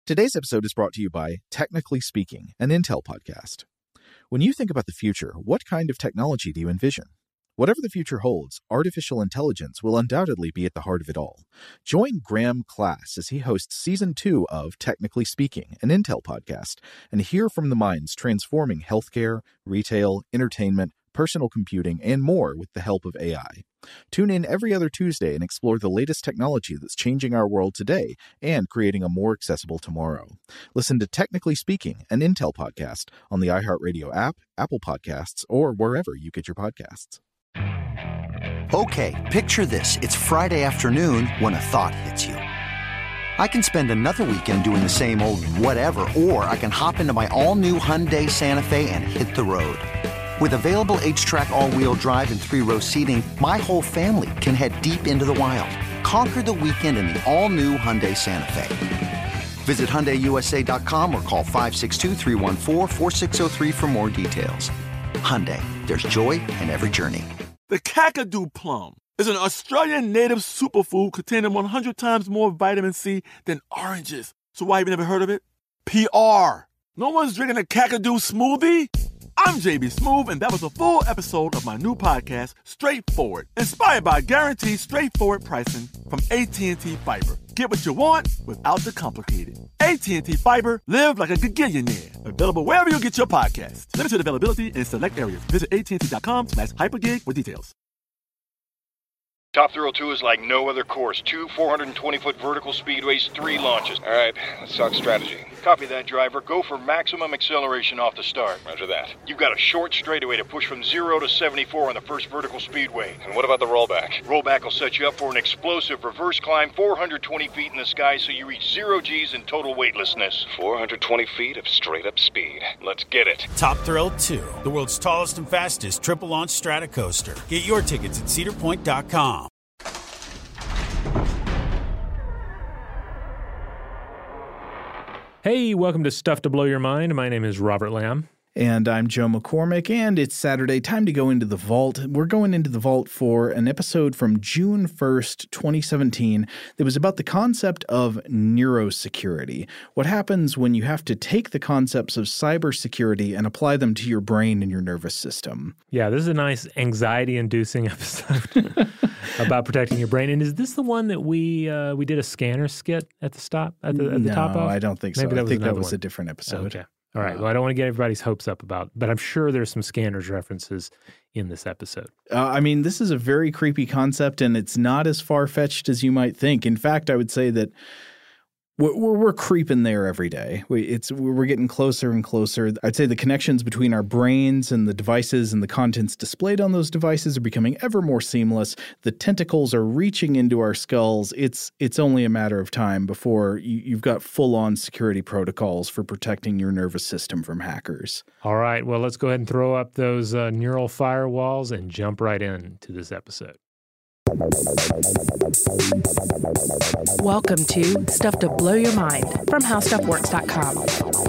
Today's episode is brought to you by Technically Speaking, an Intel podcast. When you think about the future, what kind of technology do you envision? Whatever the future holds, artificial intelligence will undoubtedly be at the heart of it all. Join Graham Class as he hosts Season 2 of Technically Speaking, an Intel podcast, and hear from the minds transforming healthcare, retail, entertainment, personal computing, and more with the help of AI. Tune in every other Tuesday and explore the latest technology that's changing our world today and creating a more accessible tomorrow. Listen to Technically Speaking, an Intel podcast on the iHeartRadio app, Apple Podcasts, or wherever you get your podcasts. Okay, picture this. It's Friday afternoon when a thought hits you. I can spend another weekend doing the same old whatever, or I can hop into my all-new Hyundai Santa Fe and hit the road. With available H-Track all-wheel drive and 3-row seating, my whole family can head deep into the wild. Conquer the weekend in the all-new Hyundai Santa Fe. Visit HyundaiUSA.com or call 562-314-4603 for more details. Hyundai, there's joy in every journey. The Kakadu plum is an Australian native superfood containing 100 times more vitamin C than oranges. So why have you never heard of it? PR. No one's drinking a Kakadu smoothie? I'm JB Smoove, and that was a full episode of my new podcast, Straightforward, inspired by guaranteed straightforward pricing from AT&T Fiber. Get what you want without the complicated. AT&T Fiber, live like a gigillionaire. Available wherever you get your podcasts. Limited availability in select areas. Visit AT&T.com/hypergig for details. Top Thrill 2 is like no other course. 2 420-foot vertical speedways, 3 launches. All right, let's talk strategy. Copy that, driver. Go for maximum acceleration off the start. Roger that. You've got a short straightaway to push from 0 to 74 on the first vertical speedway. And what about the rollback? Rollback will set you up for an explosive reverse climb 420 feet in the sky so you reach 0 Gs in total weightlessness. 420 feet of straight-up speed. Let's get it. Top Thrill 2, the world's tallest and fastest triple-launch stratocoaster. Get your tickets at cedarpoint.com. Hey, welcome to Stuff to Blow Your Mind. My name is Robert Lamb. And I'm Joe McCormick, and it's Saturday. Time to go into the vault. We're going into the vault for an episode from June 1st, 2017 that was about the concept of neurosecurity. What happens when you have to take the concepts of cybersecurity and apply them to your brain and your nervous system. Yeah, this is a nice anxiety-inducing episode about protecting your brain. And is this the one that we did a scanner skit at the top of? No, I don't think so. Maybe I think that was one. A different episode. Okay. All right. Well, I don't want to get everybody's hopes up but I'm sure there's some scanners references in this episode. I mean, this is a very creepy concept, and it's not as far-fetched as you might think. In fact, I would say that we're creeping there every day. We're getting closer and closer. I'd say the connections between our brains and the devices and the contents displayed on those devices are becoming ever more seamless. The tentacles are reaching into our skulls. It's only a matter of time before you've got full-on security protocols for protecting your nervous system from hackers. All right. Well, let's go ahead and throw up those neural firewalls and jump right into this episode. Welcome to Stuff to Blow Your Mind from HowStuffWorks.com.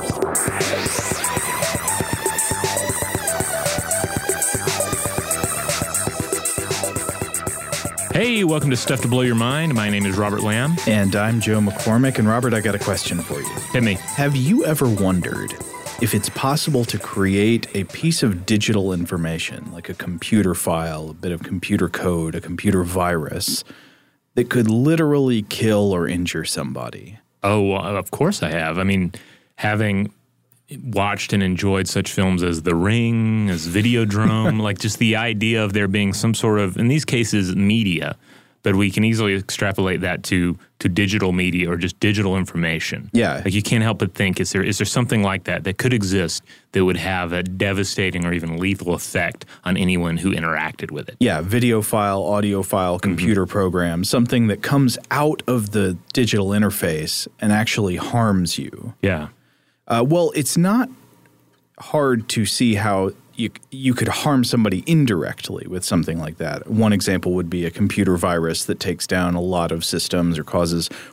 Hey, welcome to Stuff to Blow Your Mind. My name is Robert Lamb. And I'm Joe McCormick. And Robert, I got a question for you. Hit me. Have you ever wondered if it's possible to create a piece of digital information, like a computer file, a bit of computer code, a computer virus, that could literally kill or injure somebody? Oh, of course I have. I mean, having watched and enjoyed such films as The Ring, as Videodrome, like just the idea of there being some sort of, in these cases, media, but we can easily extrapolate that to digital media or just digital information. Yeah. Like you can't help but think, is there something like that could exist that would have a devastating or even lethal effect on anyone who interacted with it? Yeah, video file, audio file, computer program, something that comes out of the digital interface and actually harms you. Yeah. Well, it's not hard to see how you could harm somebody indirectly with something like that. One example would be a computer virus that takes down a lot of systems or causes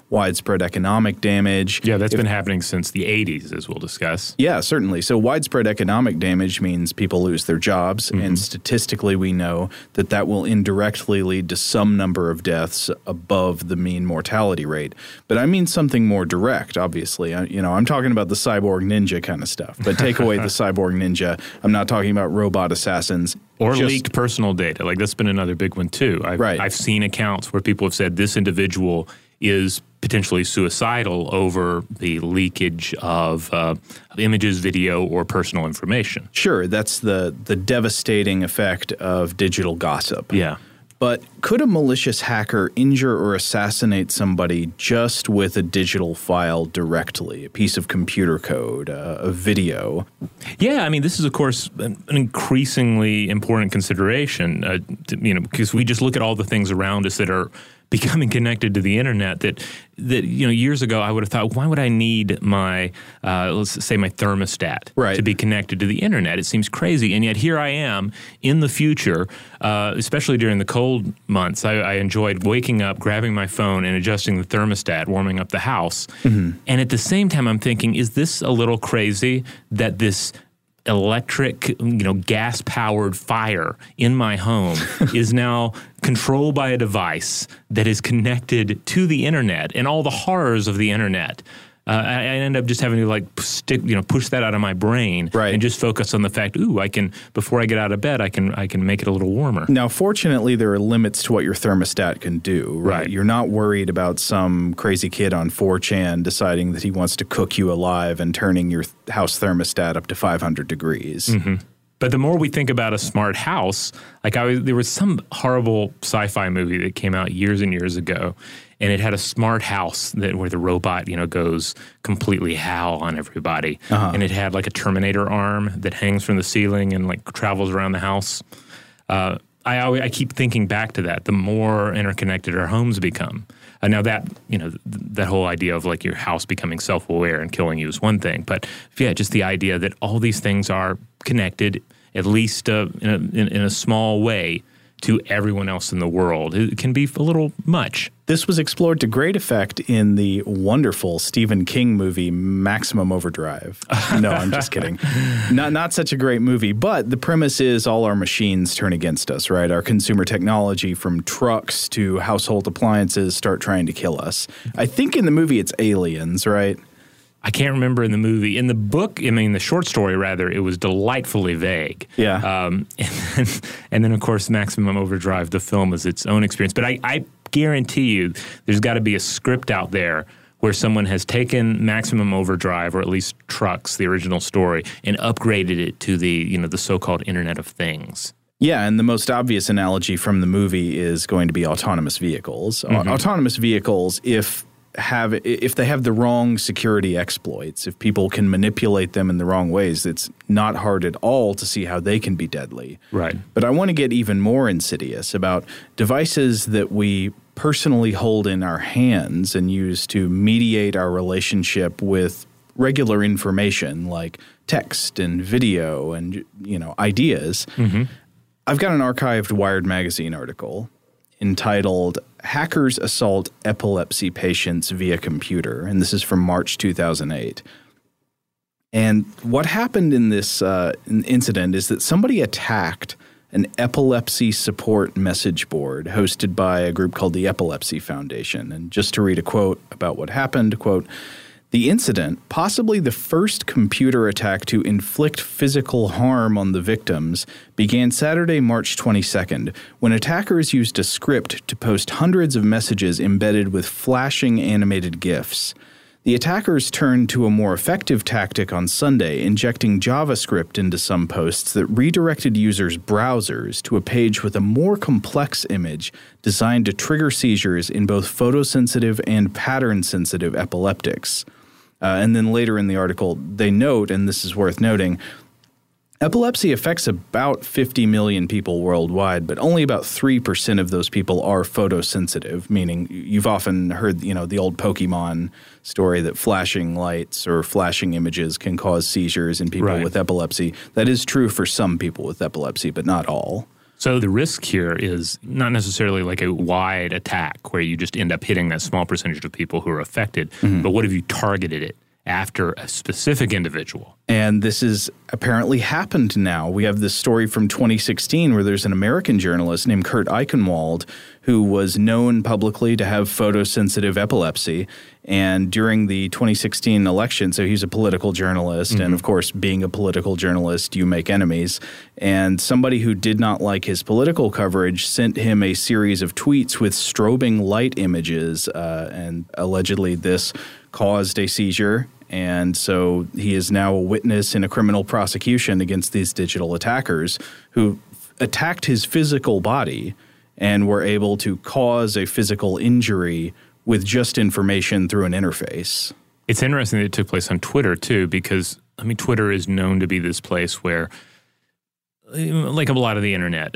widespread economic damage. Yeah, that's been happening since the 80s, as we'll discuss. Yeah, certainly. So widespread economic damage means people lose their jobs, and statistically we know that that will indirectly lead to some number of deaths above the mean mortality rate. But I mean something more direct, obviously. I'm talking about the cyborg ninja kind of stuff. But take away the cyborg ninja. I'm not talking about robot assassins. Or leaked personal data. Like, that's been another big one, too. I've seen accounts where people have said this individual is potentially suicidal over the leakage of images, video, or personal information. Sure, that's the devastating effect of digital gossip. Yeah. But could a malicious hacker injure or assassinate somebody just with a digital file directly, a piece of computer code, a video? Yeah, I mean, this is, of course, an increasingly important consideration, because we just look at all the things around us that are becoming connected to the internet that years ago I would have thought, why would I need my, let's say my thermostat to be connected to the internet? It seems crazy. And yet here I am in the future, especially during the cold months. I enjoyed waking up, grabbing my phone and adjusting the thermostat, warming up the house. And at the same time, I'm thinking, is this a little crazy that this electric, gas-powered fire in my home is now controlled by a device that is connected to the internet and all the horrors of the internet? I end up just having to push that out of my brain and just focus on the fact, I can, before I get out of bed, I can make it a little warmer. Now, fortunately, there are limits to what your thermostat can do, right? You're not worried about some crazy kid on 4chan deciding that he wants to cook you alive and turning your house thermostat up to 500 degrees. But the more we think about a smart house, there was some horrible sci-fi movie that came out years and years ago, and it had a smart house where the robot, goes completely HAL on everybody. And it had like a Terminator arm that hangs from the ceiling and travels around the house. I keep thinking back to that. The more interconnected our homes become. Now that whole idea of your house becoming self-aware and killing you is one thing. But yeah, just the idea that all these things are connected, at least in a small way, to everyone else in the world. It can be a little much. This was explored to great effect in the wonderful Stephen King movie Maximum Overdrive. No, I'm just kidding. Not such a great movie, but the premise is all our machines turn against us, right? Our consumer technology, from trucks to household appliances, start trying to kill us. I think in the movie it's aliens, right? I can't remember in the movie. In the book, the short story, rather, it was delightfully vague. Yeah. And then, of course, Maximum Overdrive, the film, is its own experience. But I guarantee you there's got to be a script out there where someone has taken Maximum Overdrive, or at least Trucks, the original story, and upgraded it to the so-called Internet of Things. Yeah, and the most obvious analogy from the movie is going to be autonomous vehicles. Autonomous vehicles, if they have the wrong security exploits, if people can manipulate them in the wrong ways, it's not hard at all to see how they can be deadly. Right. But I want to get even more insidious about devices that we personally hold in our hands and use to mediate our relationship with regular information like text and video and ideas. I've got an archived Wired magazine article entitled "Hackers Assault Epilepsy Patients Via Computer," and this is from March 2008. And what happened in this incident is that somebody attacked an epilepsy support message board hosted by a group called the Epilepsy Foundation. And just to read a quote about what happened, quote, "The incident, possibly the first computer attack to inflict physical harm on the victims, began Saturday, March 22nd, when attackers used a script to post hundreds of messages embedded with flashing animated GIFs. The attackers turned to a more effective tactic on Sunday, injecting JavaScript into some posts that redirected users' browsers to a page with a more complex image designed to trigger seizures in both photosensitive and pattern-sensitive epileptics." And then later in the article, they note, and this is worth noting, epilepsy affects about 50 million people worldwide, but only about 3% of those people are photosensitive, meaning you've often heard, the old Pokemon story that flashing lights or flashing images can cause seizures in people with epilepsy. That is true for some people with epilepsy, but not all. So the risk here is not necessarily like a wide attack where you just end up hitting that small percentage of people who are affected, but what if you targeted it after a specific individual? And this has apparently happened now. We have this story from 2016 where there's an American journalist named Kurt Eichenwald who was known publicly to have photosensitive epilepsy. And during the 2016 election, so he's a political journalist, and of course, being a political journalist, you make enemies. And somebody who did not like his political coverage sent him a series of tweets with strobing light images, and allegedly this caused a seizure. And so he is now a witness in a criminal prosecution against these digital attackers who attacked his physical body and were able to cause a physical injury with just information through an interface. It's interesting that it took place on Twitter, too, because, I mean, Twitter is known to be this place where, like a lot of the internet,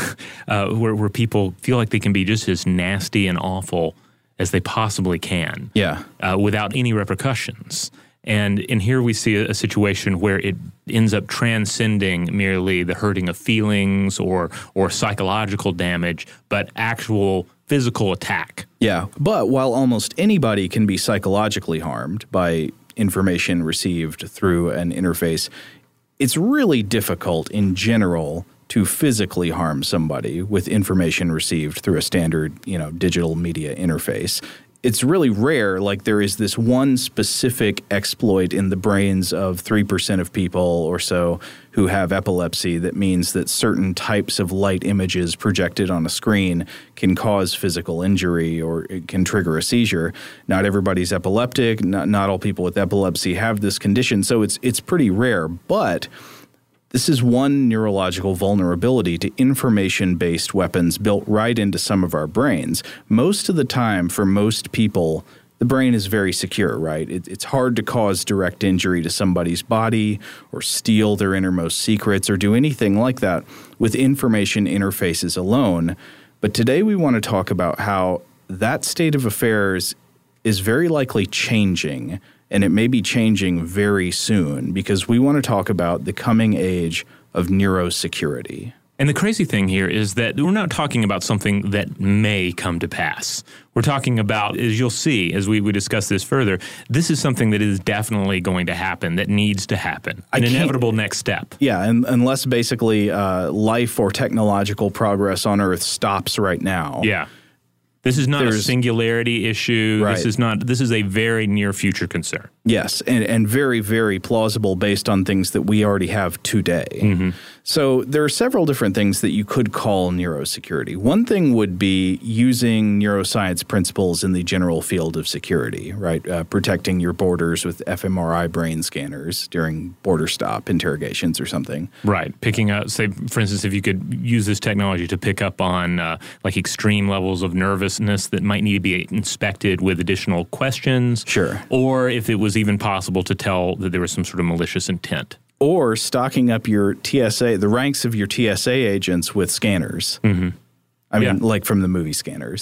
where people feel like they can be just as nasty and awful as they possibly can, without any repercussions. And here we see a situation where it ends up transcending merely the hurting of feelings or psychological damage, but actual physical attack. Yeah, but while almost anybody can be psychologically harmed by information received through an interface, it's really difficult in general to physically harm somebody with information received through a standard, digital media interface. It's really rare. Like, there is this one specific exploit in the brains of 3% of people or so who have epilepsy that means that certain types of light images projected on a screen can cause physical injury or it can trigger a seizure. Not everybody's epileptic. Not all people with epilepsy have this condition. So it's pretty rare. But this is one neurological vulnerability to information-based weapons built right into some of our brains. Most of the time, for most people, the brain is very secure, right? It's hard to cause direct injury to somebody's body or steal their innermost secrets or do anything like that with information interfaces alone. But today we want to talk about how that state of affairs is very likely changing, and it may be changing very soon because we want to talk about the coming age of neurosecurity. And the crazy thing here is that we're not talking about something that may come to pass. We're talking about, as you'll see as we discuss this further, this is something that is definitely going to happen, that needs to happen, an inevitable next step. Yeah, and unless basically life or technological progress on Earth stops right now. Yeah. This is not a singularity issue. Right. This is a very near future concern. Yes, and very, very plausible based on things that we already have today. Mm-hmm. So there are several different things that you could call neurosecurity. One thing would be using neuroscience principles in the general field of security, right? Protecting your borders with fMRI brain scanners during border stop interrogations or something. Right. Picking up, say, for instance, if you could use this technology to pick up on like extreme levels of nervousness that might need to be inspected with additional questions. Sure. Or if it was even possible to tell that there was some sort of malicious intent. Or stocking up your TSA, the ranks of your TSA agents with scanners. Mm-hmm. I mean, like from the movie Scanners.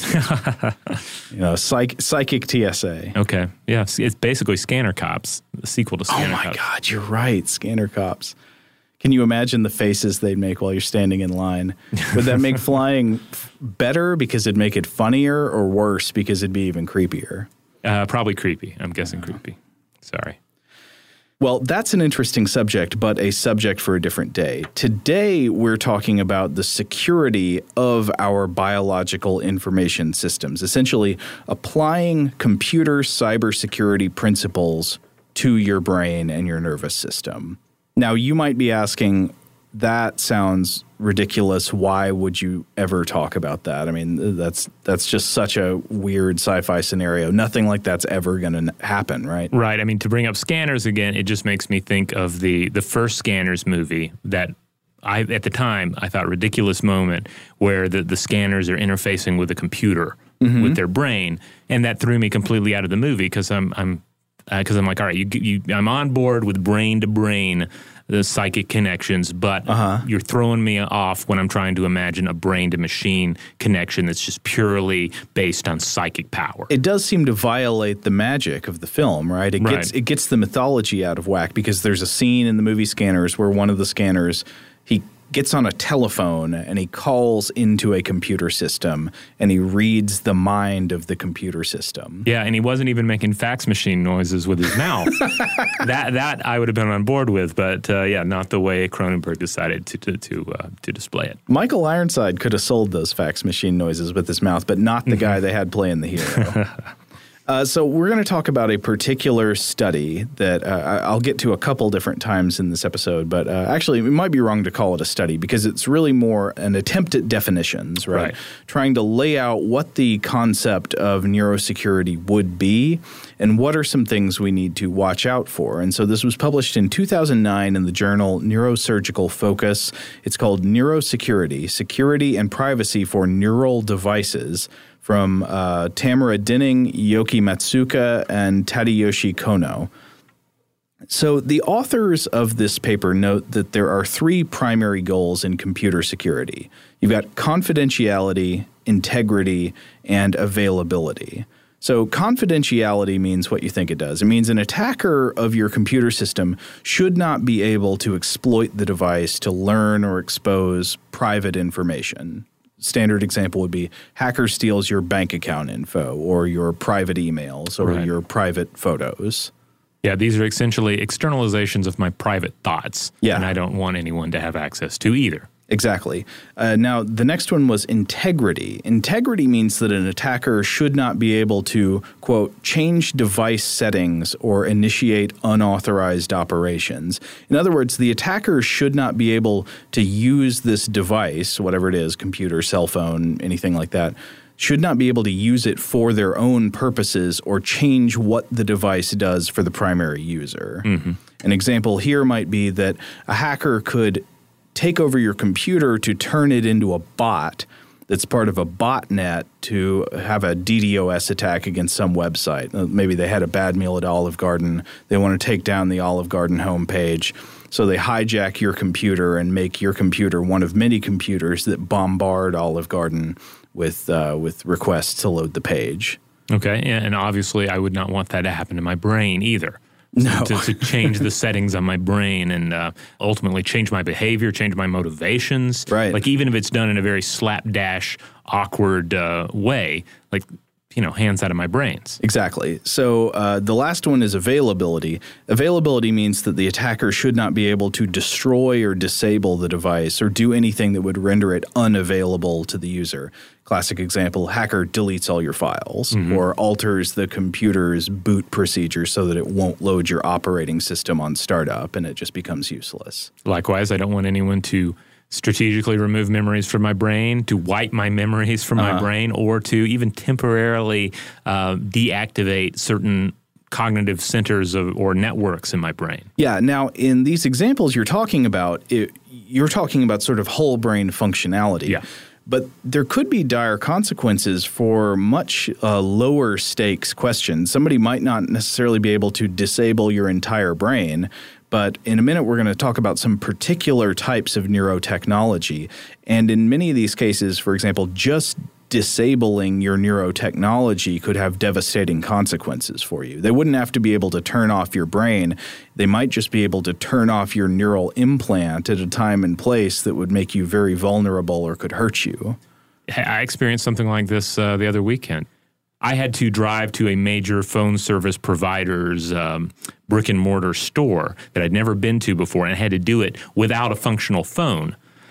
Psychic TSA. Okay. Yeah. It's basically Scanner Cops, the sequel to Scanner Cops. Oh, my God. You're right. Scanner Cops. Can you imagine the faces they'd make while you're standing in line? Would that make flying better because it'd make it funnier, or worse because it'd be even creepier? Probably creepy. I'm guessing creepy. Sorry. Well, that's an interesting subject, but a subject for a different day. Today, we're talking about the security of our biological information systems, essentially applying computer cybersecurity principles to your brain and your nervous system. Now, you might be asking, that sounds ridiculous. Why would you ever talk about that? I mean, that's just such a weird sci-fi scenario. Nothing like that's ever going to happen, right? Right. I mean, to bring up Scanners again, it just makes me think of the first Scanners movie that at the time, I thought ridiculous moment where the scanners are interfacing with a computer with their brain, and that threw me completely out of the movie because I'm like, all right, I'm on board with brain to brain, the psychic connections, but you're throwing me off when I'm trying to imagine a brain to machine connection that's just purely based on psychic power. It does seem to violate the magic of the film, right? It gets the mythology out of whack because there's a scene in the movie Scanners where one of the scanners, he gets on a telephone and he calls into a computer system and he reads the mind of the computer system. Yeah, and he wasn't even making fax machine noises with his mouth. that I would have been on board with, but not the way Cronenberg decided to display it. Michael Ironside could have sold those fax machine noises with his mouth, but not the guy they had playing the hero. So we're going to talk about a particular study that I'll get to a couple different times in this episode, but actually it might be wrong to call it a study because it's really more an attempt at definitions, right? Trying to lay out what the concept of neurosecurity would be and what are some things we need to watch out for. And so this was published in 2009 in the journal Neurosurgical Focus. It's called Neurosecurity, Security and Privacy for Neural Devices, from Tamara Dinning, Yoki Matsuka, and Tadayoshi Kono. So the authors of this paper note that there are three primary goals in computer security. You've got confidentiality, integrity, and availability. So confidentiality means what you think it does. It means an attacker of your computer system should not be able to exploit the device to learn or expose private information. Standard example would be hacker steals your bank account info or your private emails or your private photos. Yeah, these are essentially externalizations of my private thoughts. Yeah. And I don't want anyone to have access to either. Exactly. Now, the next one was integrity. Integrity means that an attacker should not be able to, quote, change device settings or initiate unauthorized operations. In other words, the attacker should not be able to use this device, whatever it is, computer, cell phone, anything like that, should not be able to use it for their own purposes or change what the device does for the primary user. Mm-hmm. An example here might be that a hacker could take over your computer to turn it into a bot that's part of a botnet to have a DDoS attack against some website. Maybe they had a bad meal at Olive Garden. They want to take down the Olive Garden homepage. So they hijack your computer and make your computer one of many computers that bombard Olive Garden with requests to load the page. Okay, and obviously I would not want that to happen to my brain either. No. To change the settings on my brain and ultimately change my behavior, change my motivations. Right. Like even if it's done in a very slapdash, awkward way, like, hands out of my brains. Exactly. So the last one is availability. Availability means that the attacker should not be able to destroy or disable the device or do anything that would render it unavailable to the user. Classic example, hacker deletes all your files or alters the computer's boot procedure so that it won't load your operating system on startup and it just becomes useless. Likewise, I don't want anyone to strategically remove memories from my brain, to wipe my memories from my brain, or to even temporarily deactivate certain cognitive centers or networks in my brain. Yeah. Now, in these examples you're talking about sort of whole brain functionality. Yeah. But there could be dire consequences for much lower stakes questions. Somebody might not necessarily be able to disable your entire brain, but in a minute we're going to talk about some particular types of neurotechnology. And in many of these cases, for example, just disabling your neurotechnology could have devastating consequences for you. They wouldn't have to be able to turn off your brain. They might just be able to turn off your neural implant at a time and place that would make you very vulnerable or could hurt you. I experienced something like this the other weekend. I had to drive to a major phone service provider's brick and mortar store that I'd never been to before, and I had to do it without a functional phone.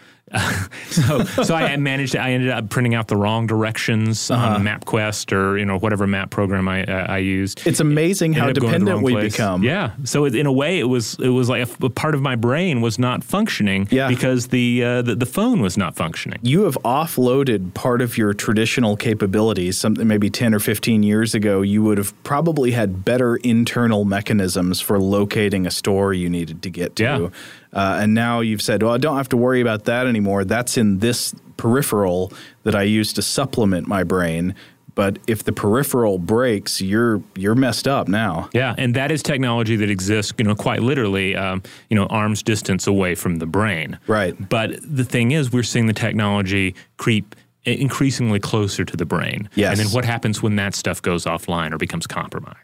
So I ended up printing out the wrong directions on MapQuest or whatever map program I used. It's amazing how dependent we become. Yeah. So in a way, it was like a part of my brain was not functioning because the phone was not functioning. You have offloaded part of your traditional capabilities. Something maybe 10 or 15 years ago, you would have probably had better internal mechanisms for locating a store you needed to get to. Yeah. And now you've said, well, I don't have to worry about that anymore. That's in this peripheral that I use to supplement my brain. But if the peripheral breaks, you're messed up now. Yeah, and that is technology that exists, quite literally, arm's distance away from the brain. Right. But the thing is, we're seeing the technology creep increasingly closer to the brain. Yes. And then what happens when that stuff goes offline or becomes compromised?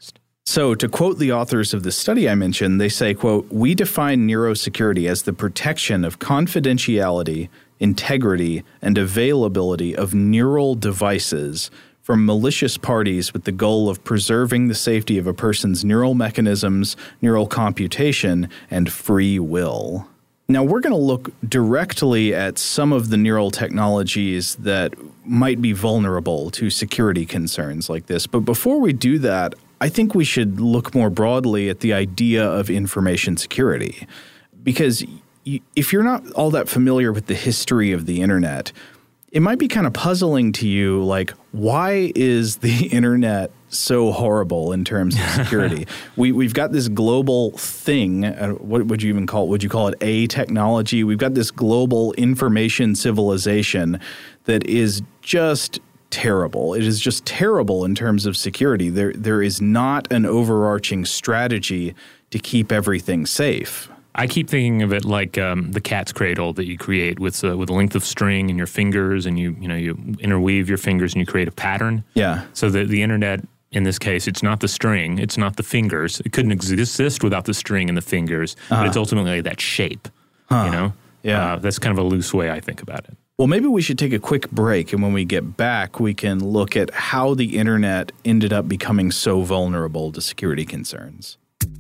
So to quote the authors of the study I mentioned, they say, quote, "We define neurosecurity as the protection of confidentiality, integrity, and availability of neural devices from malicious parties with the goal of preserving the safety of a person's neural mechanisms, neural computation, and free will." Now, we're going to look directly at some of the neural technologies that might be vulnerable to security concerns like this. But before we do that, I think we should look more broadly at the idea of information security. Because if you're not all that familiar with the history of the internet, it might be kind of puzzling to you, like, why is the internet so horrible in terms of security? We've got this global thing. What would you even call it? Would you call it a technology? We've got this global information civilization that is just terrible. It is just terrible in terms of security. There is not an overarching strategy to keep everything safe. I keep thinking of it like the cat's cradle that you create with a length of string in your fingers, and you interweave your fingers and you create a pattern. Yeah. So the internet, in this case, it's not the string, it's not the fingers. It couldn't exist without the string and the fingers, but it's ultimately that shape. Yeah. That's kind of a loose way I think about it. Well, maybe we should take a quick break, and when we get back, we can look at how the internet ended up becoming so vulnerable to security concerns.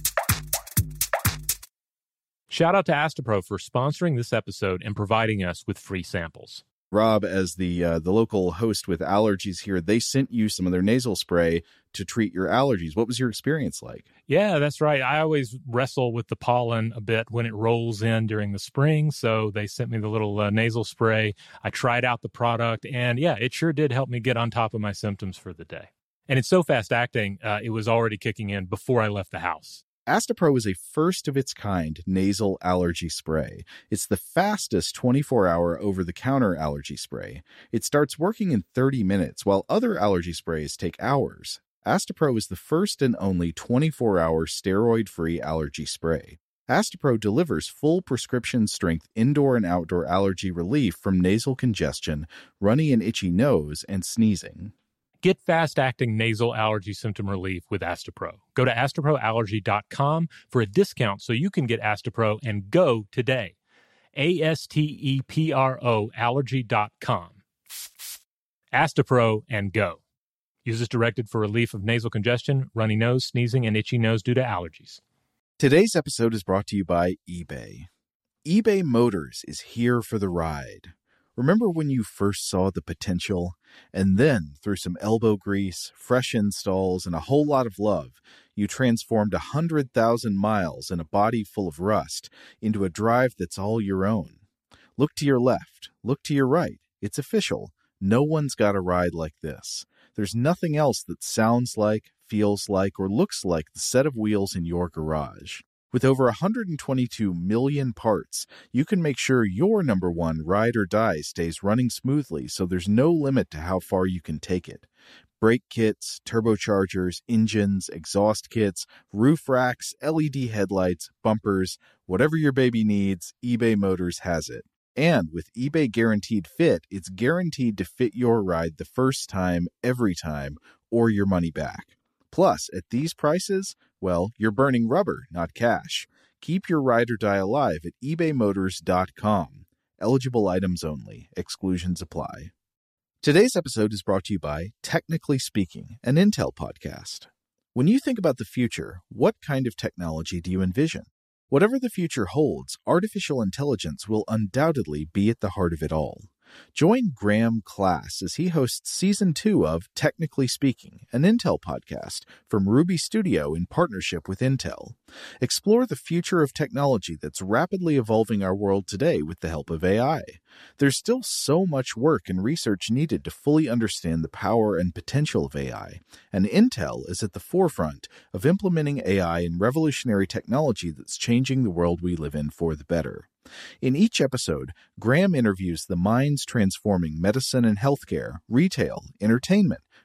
Shout out to Astepro for sponsoring this episode and providing us with free samples. Rob, as the local host with allergies here, they sent you some of their nasal spray to treat your allergies. What was your experience like? Yeah, that's right. I always wrestle with the pollen a bit when it rolls in during the spring, so they sent me the little nasal spray. I tried out the product, and yeah, it sure did help me get on top of my symptoms for the day. And it's so fast-acting, it was already kicking in before I left the house. Astepro is a first-of-its-kind nasal allergy spray. It's the fastest 24-hour over-the-counter allergy spray. It starts working in 30 minutes, while other allergy sprays take hours. Astepro is the first and only 24-hour steroid-free allergy spray. Astepro delivers full prescription-strength indoor and outdoor allergy relief from nasal congestion, runny and itchy nose, and sneezing. Get fast-acting nasal allergy symptom relief with Astepro. Go to asteproallergy.com for a discount so you can get Astepro and go today. ASTEPRO allergy.com. Astepro and go. Use as directed for relief of nasal congestion, runny nose, sneezing, and itchy nose due to allergies. Today's episode is brought to you by eBay. eBay Motors is here for the ride. Remember when you first saw the potential? And then, through some elbow grease, fresh installs, and a whole lot of love, you transformed 100,000 miles and a body full of rust into a drive that's all your own. Look to your left. Look to your right. It's official. No one's got a ride like this. There's nothing else that sounds like, feels like, or looks like the set of wheels in your garage. With over 122 million parts, you can make sure your number one ride or die stays running smoothly, so there's no limit to how far you can take it. Brake kits, turbochargers, engines, exhaust kits, roof racks, LED headlights, bumpers, whatever your baby needs, eBay Motors has it. And with eBay Guaranteed Fit, it's guaranteed to fit your ride the first time, every time, or your money back. Plus, at these prices, well, you're burning rubber, not cash. Keep your ride or die alive at ebaymotors.com. Eligible items only. Exclusions apply. Today's episode is brought to you by Technically Speaking, an Intel podcast. When you think about the future, what kind of technology do you envision? Whatever the future holds, artificial intelligence will undoubtedly be at the heart of it all. Join Graham Class as he hosts Season 2 of Technically Speaking, an Intel podcast from Ruby Studio in partnership with Intel. Explore the future of technology that's rapidly evolving our world today with the help of AI. There's still so much work and research needed to fully understand the power and potential of AI, and Intel is at the forefront of implementing AI in revolutionary technology that's changing the world we live in for the better. In each episode, Graham interviews the minds transforming medicine and healthcare, retail, entertainment,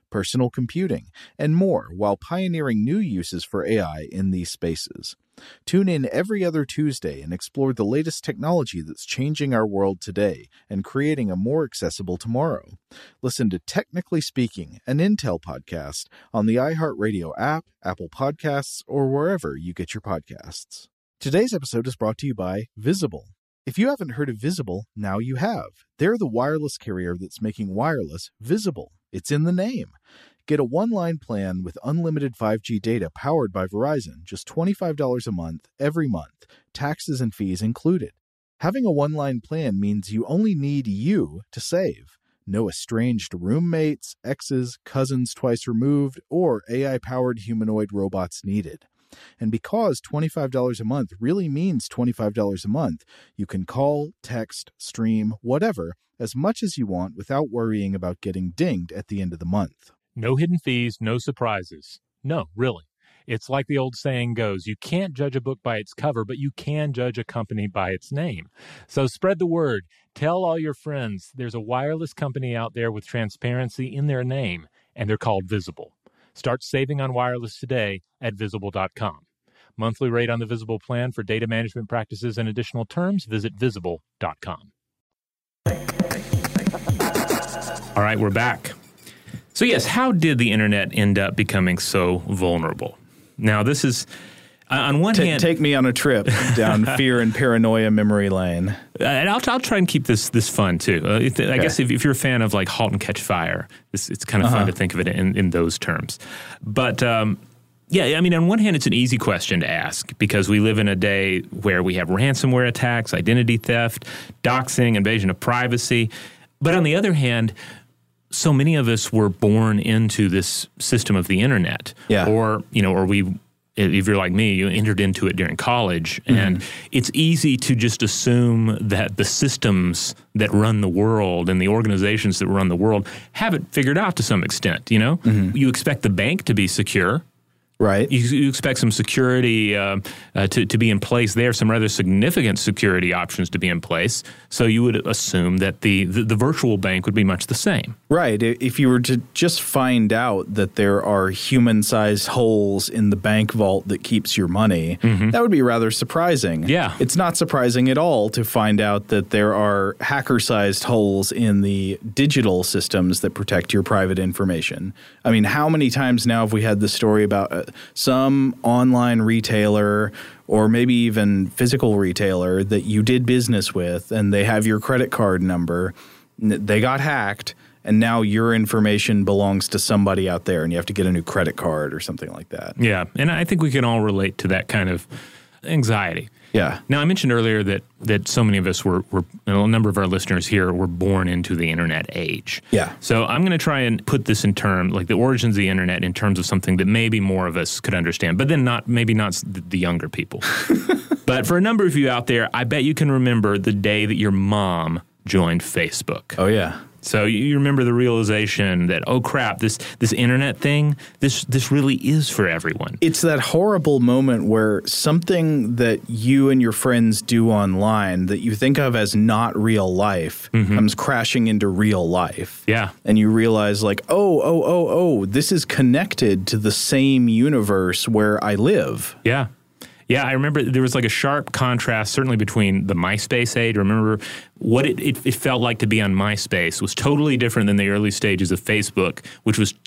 personal computing, and more while pioneering new uses for AI in these spaces. Tune in every other Tuesday and explore the latest technology that's changing our world today and creating a more accessible tomorrow. Listen to Technically Speaking, an Intel podcast on the iHeartRadio app, Apple Podcasts, or wherever you get your podcasts. Today's episode is brought to you by Visible. If you haven't heard of Visible, now you have. They're the wireless carrier that's making wireless visible. It's in the name. Get a one-line plan with unlimited 5G data powered by Verizon, just $25 a month, every month, taxes and fees included. Having a one-line plan means you only need you to save. No estranged roommates, exes, cousins twice removed, or AI-powered humanoid robots needed. And because $25 a month really means $25 a month, you can call, text, stream, whatever, as much as you want without worrying about getting dinged at the end of the month. No hidden fees, no surprises. No, really. It's like the old saying goes, you can't judge a book by its cover, but you can judge a company by its name. So spread the word. Tell all your friends there's a wireless company out there with transparency in their name, and they're called Visible. Start saving on wireless today at Visible.com. Monthly rate on the Visible plan for data management practices and additional terms, visit Visible.com. All right, we're back. So yes, how did the internet end up becoming so vulnerable? Now, this is, on one hand... Take me on a trip down fear and paranoia memory lane. And I'll try and keep this fun, too. I guess if you're a fan of, like, Halt and Catch Fire, it's kind of fun to think of it in those terms. But, yeah, I mean, on one hand, it's an easy question to ask because we live in a day where we have ransomware attacks, identity theft, doxing, invasion of privacy. But on the other hand... so many of us were born into this system of the internet. Yeah. Or if you're like me, you entered into it during college. And it's easy to just assume that the systems that run the world and the organizations that run the world have it figured out to some extent, you know? You expect the bank to be secure. Right. You expect some security to be in place there, some rather significant security options to be in place. So you would assume that the virtual bank would be much the same. Right. If you were to just find out that there are human-sized holes in the bank vault that keeps your money, that would be rather surprising. Yeah. It's not surprising at all to find out that there are hacker-sized holes in the digital systems that protect your private information. I mean, how many times now have we had the story about some online retailer or maybe even physical retailer that you did business with and they have your credit card number, they got hacked, and now your information belongs to somebody out there and you have to get a new credit card or something like that. Yeah, and I think we can all relate to that kind of anxiety. Yeah. Now, I mentioned earlier that so many of us were a number of our listeners here were born into the internet age. Yeah. So I'm going to try and put this in terms, like the origins of the internet in terms of something that maybe more of us could understand, but then maybe not the younger people. But for a number of you out there, I bet you can remember the day that your mom joined Facebook. Oh, yeah. So you remember the realization that, oh, crap, this internet thing, this really is for everyone. It's that horrible moment where something that you and your friends do online that you think of as not real life comes crashing into real life. Yeah. And you realize like, oh, this is connected to the same universe where I live. Yeah. Yeah, I remember there was like a sharp contrast, certainly between the MySpace age. I remember what it felt like to be on MySpace was totally different than the early stages of Facebook, which was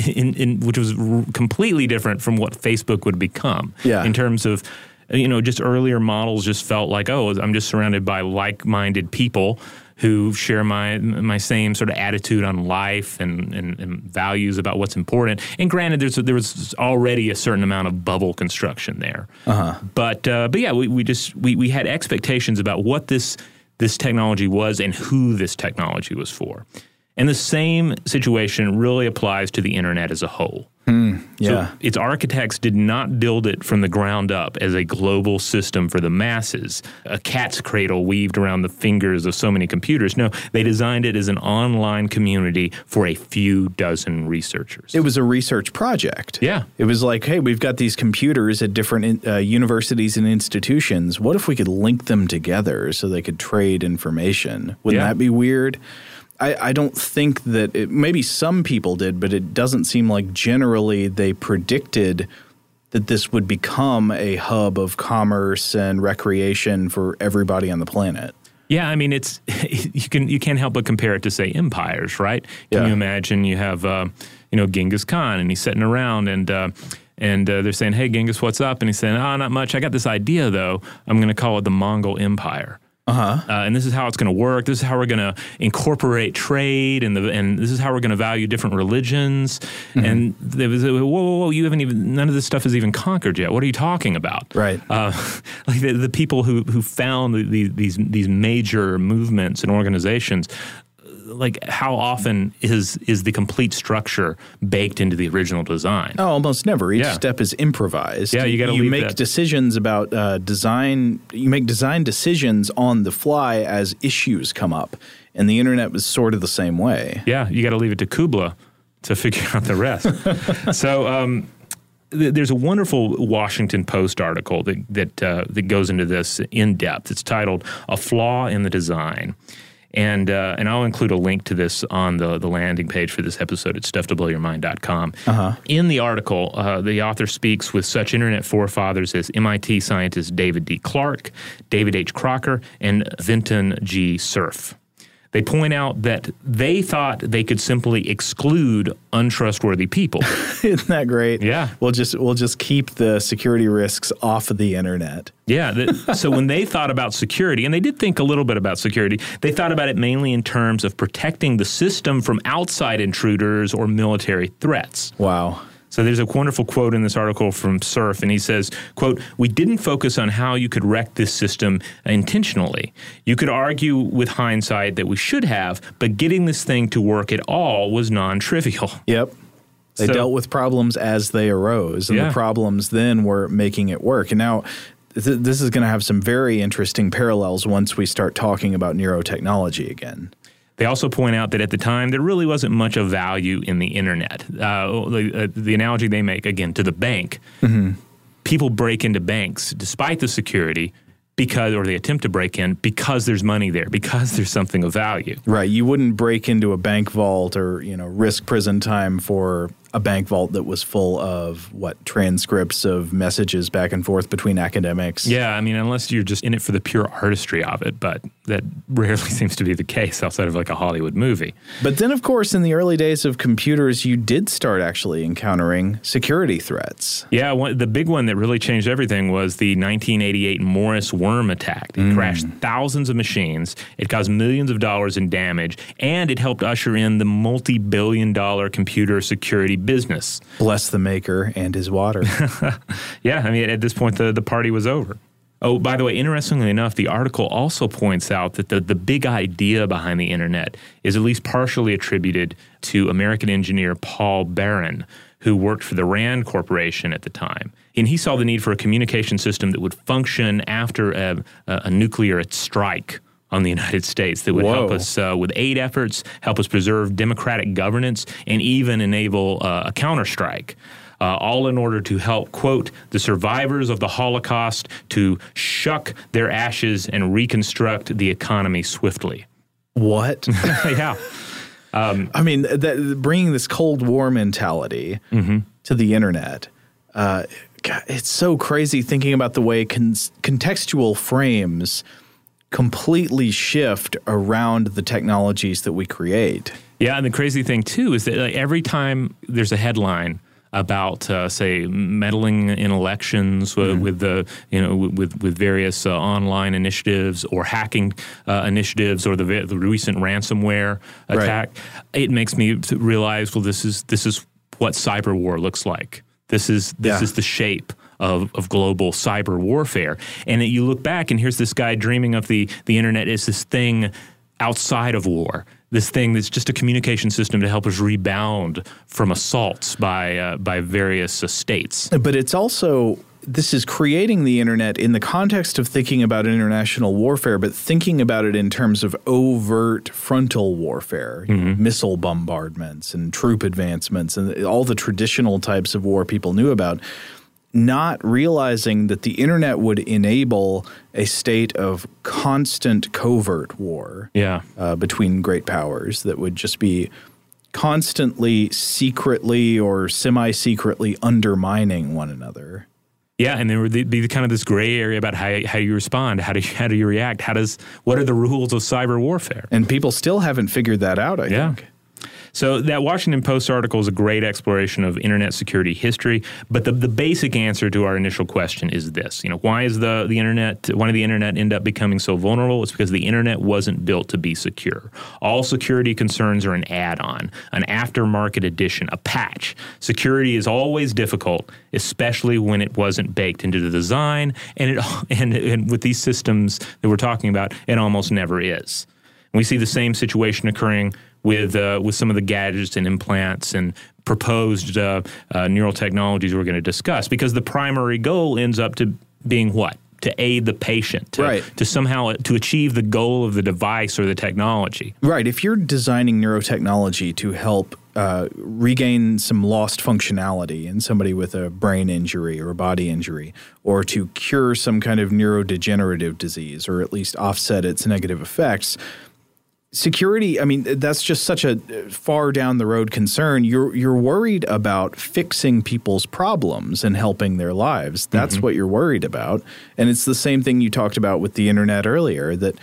completely different from what Facebook would become. Yeah. In terms of, just earlier models just felt like, oh, I'm just surrounded by like-minded people who share my same sort of attitude on life and values about what's important. And granted, there was already a certain amount of bubble construction there. But yeah, we had expectations about what this technology was and who this technology was for. And the same situation really applies to the internet as a whole. Yeah. So its architects did not build it from the ground up as a global system for the masses, a cat's cradle weaved around the fingers of so many computers. No, they designed it as an online community for a few dozen researchers. It was a research project. Yeah. It was like, hey, we've got these computers at different universities and institutions. What if we could link them together so they could trade information? Wouldn't that be weird? I don't think that maybe some people did, but it doesn't seem like generally they predicted that this would become a hub of commerce and recreation for everybody on the planet. Yeah, I mean, it's you can't help but compare it to, say, empires, right? Can you imagine you have Genghis Khan, and he's sitting around and they're saying, "Hey, Genghis, what's up?" And he's saying, "Oh, not much. I got this idea though. I'm going to call it the Mongol Empire." And this is how it's going to work. This is how we're going to incorporate trade, and this is how we're going to value different religions. Mm-hmm. And there was, whoa, you haven't even, none of this stuff is even conquered yet. What are you talking about? Right. Like the people who found these major movements and organizations, like how often is the complete structure baked into the original design? Oh, almost never. Each step is improvised. Yeah, you make decisions about design. You make design decisions on the fly as issues come up, and the internet was sort of the same way. Yeah, you got to leave it to Kubla to figure out the rest. So. There's a wonderful Washington Post article that goes into this in depth. It's titled "A Flaw in the Design." And I'll include a link to this on the landing page for this episode at stufftoblowyourmind.com. In the article, the author speaks with such internet forefathers as MIT scientist David D. Clark, David H. Crocker, and Vinton G. Cerf. They point out that they thought they could simply exclude untrustworthy people. Isn't that great? Yeah. We'll just keep the security risks off of the internet. Yeah. So when they thought about security, and they did think a little bit about security, they thought about it mainly in terms of protecting the system from outside intruders or military threats. Wow. So there's a wonderful quote in this article from Cerf, and he says, quote, "We didn't focus on how you could wreck this system intentionally. You could argue with hindsight that we should have, but getting this thing to work at all was non-trivial." Yep. They dealt with problems as they arose, and the problems then were making it work. And now this is going to have some very interesting parallels once we start talking about neurotechnology again. They also point out that at the time, there really wasn't much of value in the internet. The analogy they make, again, to the bank, people break into banks despite the security or they attempt to break in because there's money there, because there's something of value. Right. You wouldn't break into a bank vault or, risk prison time for a bank vault that was full of, transcripts of messages back and forth between academics. Yeah, I mean, unless you're just in it for the pure artistry of it, but that rarely seems to be the case outside of like a Hollywood movie. But then, of course, in the early days of computers, you did start actually encountering security threats. Yeah, the big one that really changed everything was the 1988 Morris worm attack. It crashed thousands of machines, it caused millions of dollars in damage, and it helped usher in the multi-billion-dollar computer security business. Bless the maker and his water. Yeah, I mean, at this point, the party was over. Oh, by the way, interestingly enough, the article also points out that the big idea behind the internet is at least partially attributed to American engineer Paul Barron, who worked for the RAND Corporation at the time. And he saw the need for a communication system that would function after a nuclear strike on the United States that would help us with aid efforts, help us preserve democratic governance, and even enable a counterstrike, all in order to help, quote, the survivors of the Holocaust to shuck their ashes and reconstruct the economy swiftly. What? Yeah. I mean, bringing this Cold War mentality to the internet, God, it's so crazy thinking about the way contextual frames completely shift around the technologies that we create. Yeah, and the crazy thing, too, is that every time there's a headline about, say, meddling in elections with various online initiatives or hacking initiatives or the recent ransomware attack, it makes me realize, well, this is what cyber war looks like. This is the shape of global cyber warfare. And you look back, and here's this guy dreaming of the internet as this thing outside of war, this thing that's just a communication system to help us rebound from assaults by various states. But it's also, this is creating the internet in the context of thinking about international warfare, but thinking about it in terms of overt frontal warfare, missile bombardments and troop advancements and all the traditional types of war people knew about. not realizing that the internet would enable a state of constant covert war between great powers that would just be constantly secretly or semi-secretly undermining one another. Yeah, and there would be kind of this gray area about how you respond, how do you react, what are the rules of cyber warfare? And people still haven't figured that out, I think. So that Washington Post article is a great exploration of internet security history, but the basic answer to our initial question is this. Why did the internet end up becoming so vulnerable? It's because the internet wasn't built to be secure. All security concerns are an add-on, an aftermarket addition, a patch. Security is always difficult, especially when it wasn't baked into the design, and with these systems that we're talking about, it almost never is. And we see the same situation occurring with some of the gadgets and implants and proposed neural technologies we're going to discuss, because the primary goal ends up to being what? To aid the patient, to somehow to achieve the goal of the device or the technology. Right. If you're designing neurotechnology to help regain some lost functionality in somebody with a brain injury or a body injury, or to cure some kind of neurodegenerative disease, or at least offset its negative effects, security, that's just such a far down the road concern. You're worried about fixing people's problems and helping their lives. That's what you're worried about. And it's the same thing you talked about with the internet earlier, that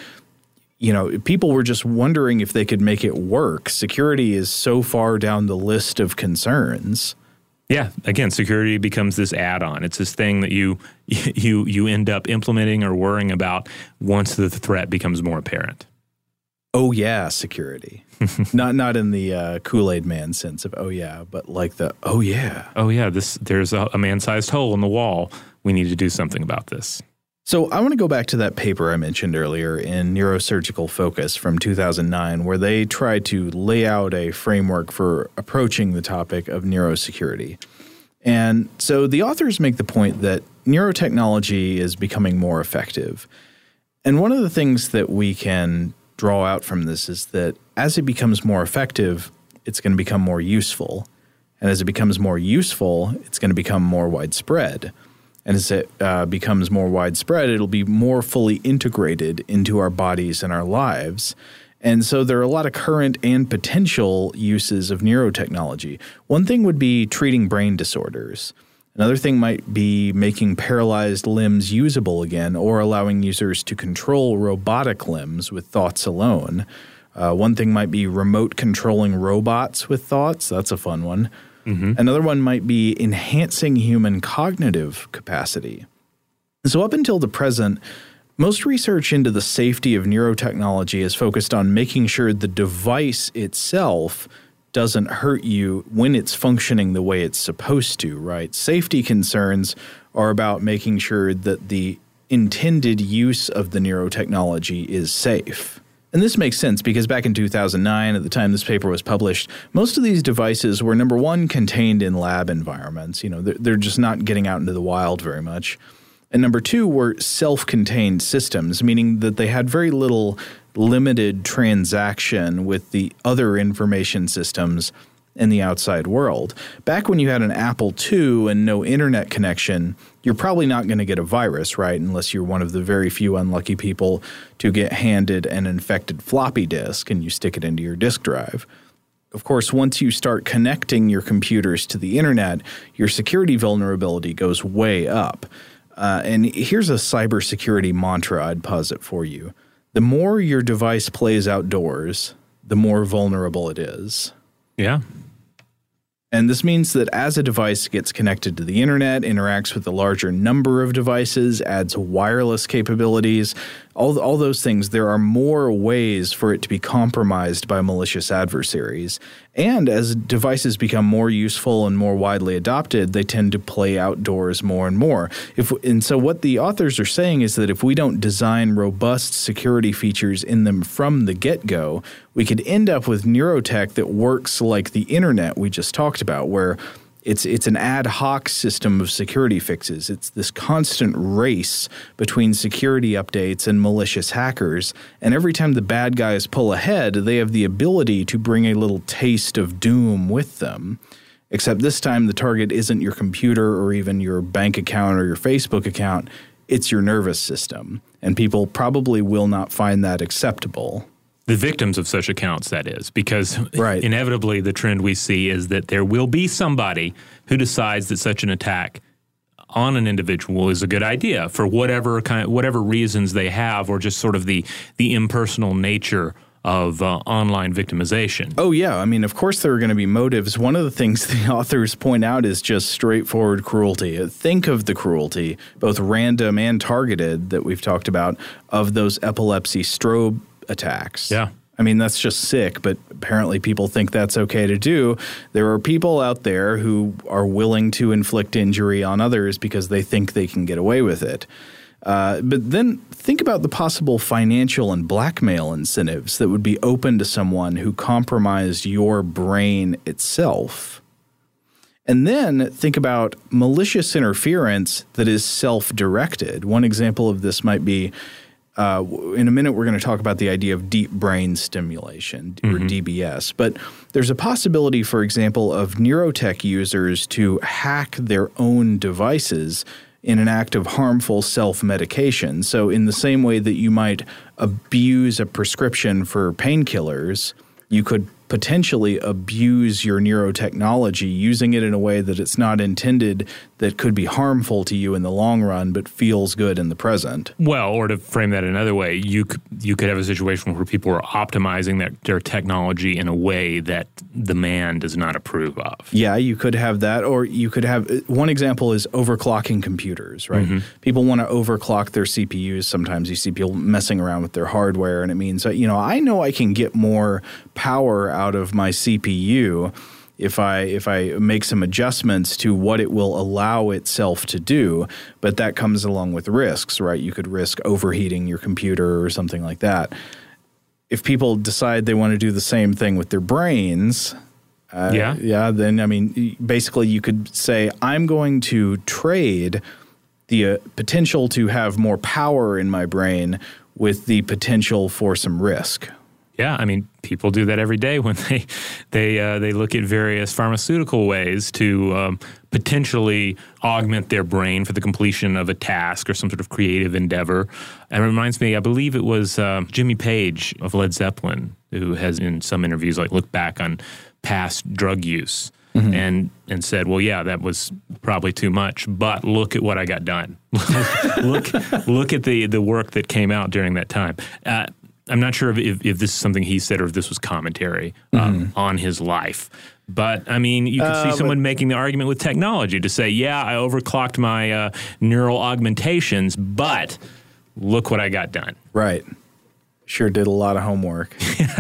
people were just wondering if they could make it work. Security is so far down the list of concerns. Yeah, again, security becomes this add-on. It's this thing that you end up implementing or worrying about once the threat becomes more apparent. Oh yeah, security. not in the Kool-Aid Man sense of oh yeah, but like the oh yeah. Oh yeah, there's a man-sized hole in the wall. We need to do something about this. So I want to go back to that paper I mentioned earlier in Neurosurgical Focus from 2009, where they tried to lay out a framework for approaching the topic of neurosecurity. And so the authors make the point that neurotechnology is becoming more effective. And one of the things that we can draw out from this is that as it becomes more effective, it's going to become more useful. And as it becomes more useful, it's going to become more widespread. And as it becomes more widespread, it'll be more fully integrated into our bodies and our lives. And so there are a lot of current and potential uses of neurotechnology. One thing would be treating brain disorders. Another thing might be making paralyzed limbs usable again, or allowing users to control robotic limbs with thoughts alone. One thing might be remote controlling robots with thoughts. That's a fun one. Another one might be enhancing human cognitive capacity. So up until the present, most research into the safety of neurotechnology is focused on making sure the device itself doesn't hurt you when it's functioning the way it's supposed to, right? Safety concerns are about making sure that the intended use of the neurotechnology is safe. And this makes sense because back in 2009, at the time this paper was published, most of these devices were, number one, contained in lab environments. They're just not getting out into the wild very much. And number two were self-contained systems, meaning that they had very little limited transaction with the other information systems in the outside world. Back when you had an Apple II and no internet connection, you're probably not going to get a virus, right, unless you're one of the very few unlucky people to get handed an infected floppy disk and you stick it into your disk drive. Of course, once you start connecting your computers to the internet, your security vulnerability goes way up. And here's a cybersecurity mantra I'd posit for you. The more your device plays outdoors, the more vulnerable it is. Yeah. And this means that as a device gets connected to the internet, interacts with a larger number of devices, adds wireless capabilities, all those things, there are more ways for it to be compromised by malicious adversaries. And as devices become more useful and more widely adopted, they tend to play outdoors more and more. And so what the authors are saying is that if we don't design robust security features in them from the get-go, we could end up with neurotech that works like the internet we just talked about, where it's an ad hoc system of security fixes. It's this constant race between security updates and malicious hackers, and every time the bad guys pull ahead, they have the ability to bring a little taste of doom with them. except this time the target isn't your computer or even your bank account or your Facebook account. It's your nervous system. And people probably will not find that acceptable. The victims of such accounts, that is, because inevitably the trend we see is that there will be somebody who decides that such an attack on an individual is a good idea for whatever reasons they have, or just sort of the impersonal nature of online victimization. Oh, yeah. I mean, of course there are going to be motives. One of the things the authors point out is just straightforward cruelty. Think of the cruelty, both random and targeted, that we've talked about, of those epilepsy strobe attacks. Yeah. I mean, that's just sick, but apparently people think that's okay to do. There are people out there who are willing to inflict injury on others because they think they can get away with it. But then think about the possible financial and blackmail incentives that would be open to someone who compromised your brain itself. And then think about malicious interference that is self-directed. One example of this might be, in a minute we're going to talk about the idea of deep brain stimulation, or DBS. But there's a possibility, for example, of neurotech users to hack their own devices in an act of harmful self-medication. So in the same way that you might abuse a prescription for painkillers, you could potentially abuse your neurotechnology, using it in a way that it's not intended, that could be harmful to you in the long run, but feels good in the present. Well, or to frame that another way, you could have a situation where people are optimizing their technology in a way that the man does not approve of. Yeah, you could have that. Or you could have – one example is overclocking computers, right? People want to overclock their CPUs. Sometimes you see people messing around with their hardware, and it means that, I know I can get more power out of my CPU if I make some adjustments to what it will allow itself to do, but that comes along with risks, right? You could risk overheating your computer or something like that. If people decide they want to do the same thing with their brains, then, I mean, basically you could say, I'm going to trade the potential to have more power in my brain with the potential for some risk. Yeah, I mean, people do that every day when they look at various pharmaceutical ways to potentially augment their brain for the completion of a task or some sort of creative endeavor. And it reminds me, I believe it was Jimmy Page of Led Zeppelin who has, in some interviews, looked back on past drug use and said, well, yeah, that was probably too much, but look at what I got done. look at the work that came out during that time. I'm not sure if this is something he said or if this was commentary on his life. But, I mean, you could see someone making the argument with technology to say, yeah, I overclocked my neural augmentations, but look what I got done. Right. Sure did a lot of homework.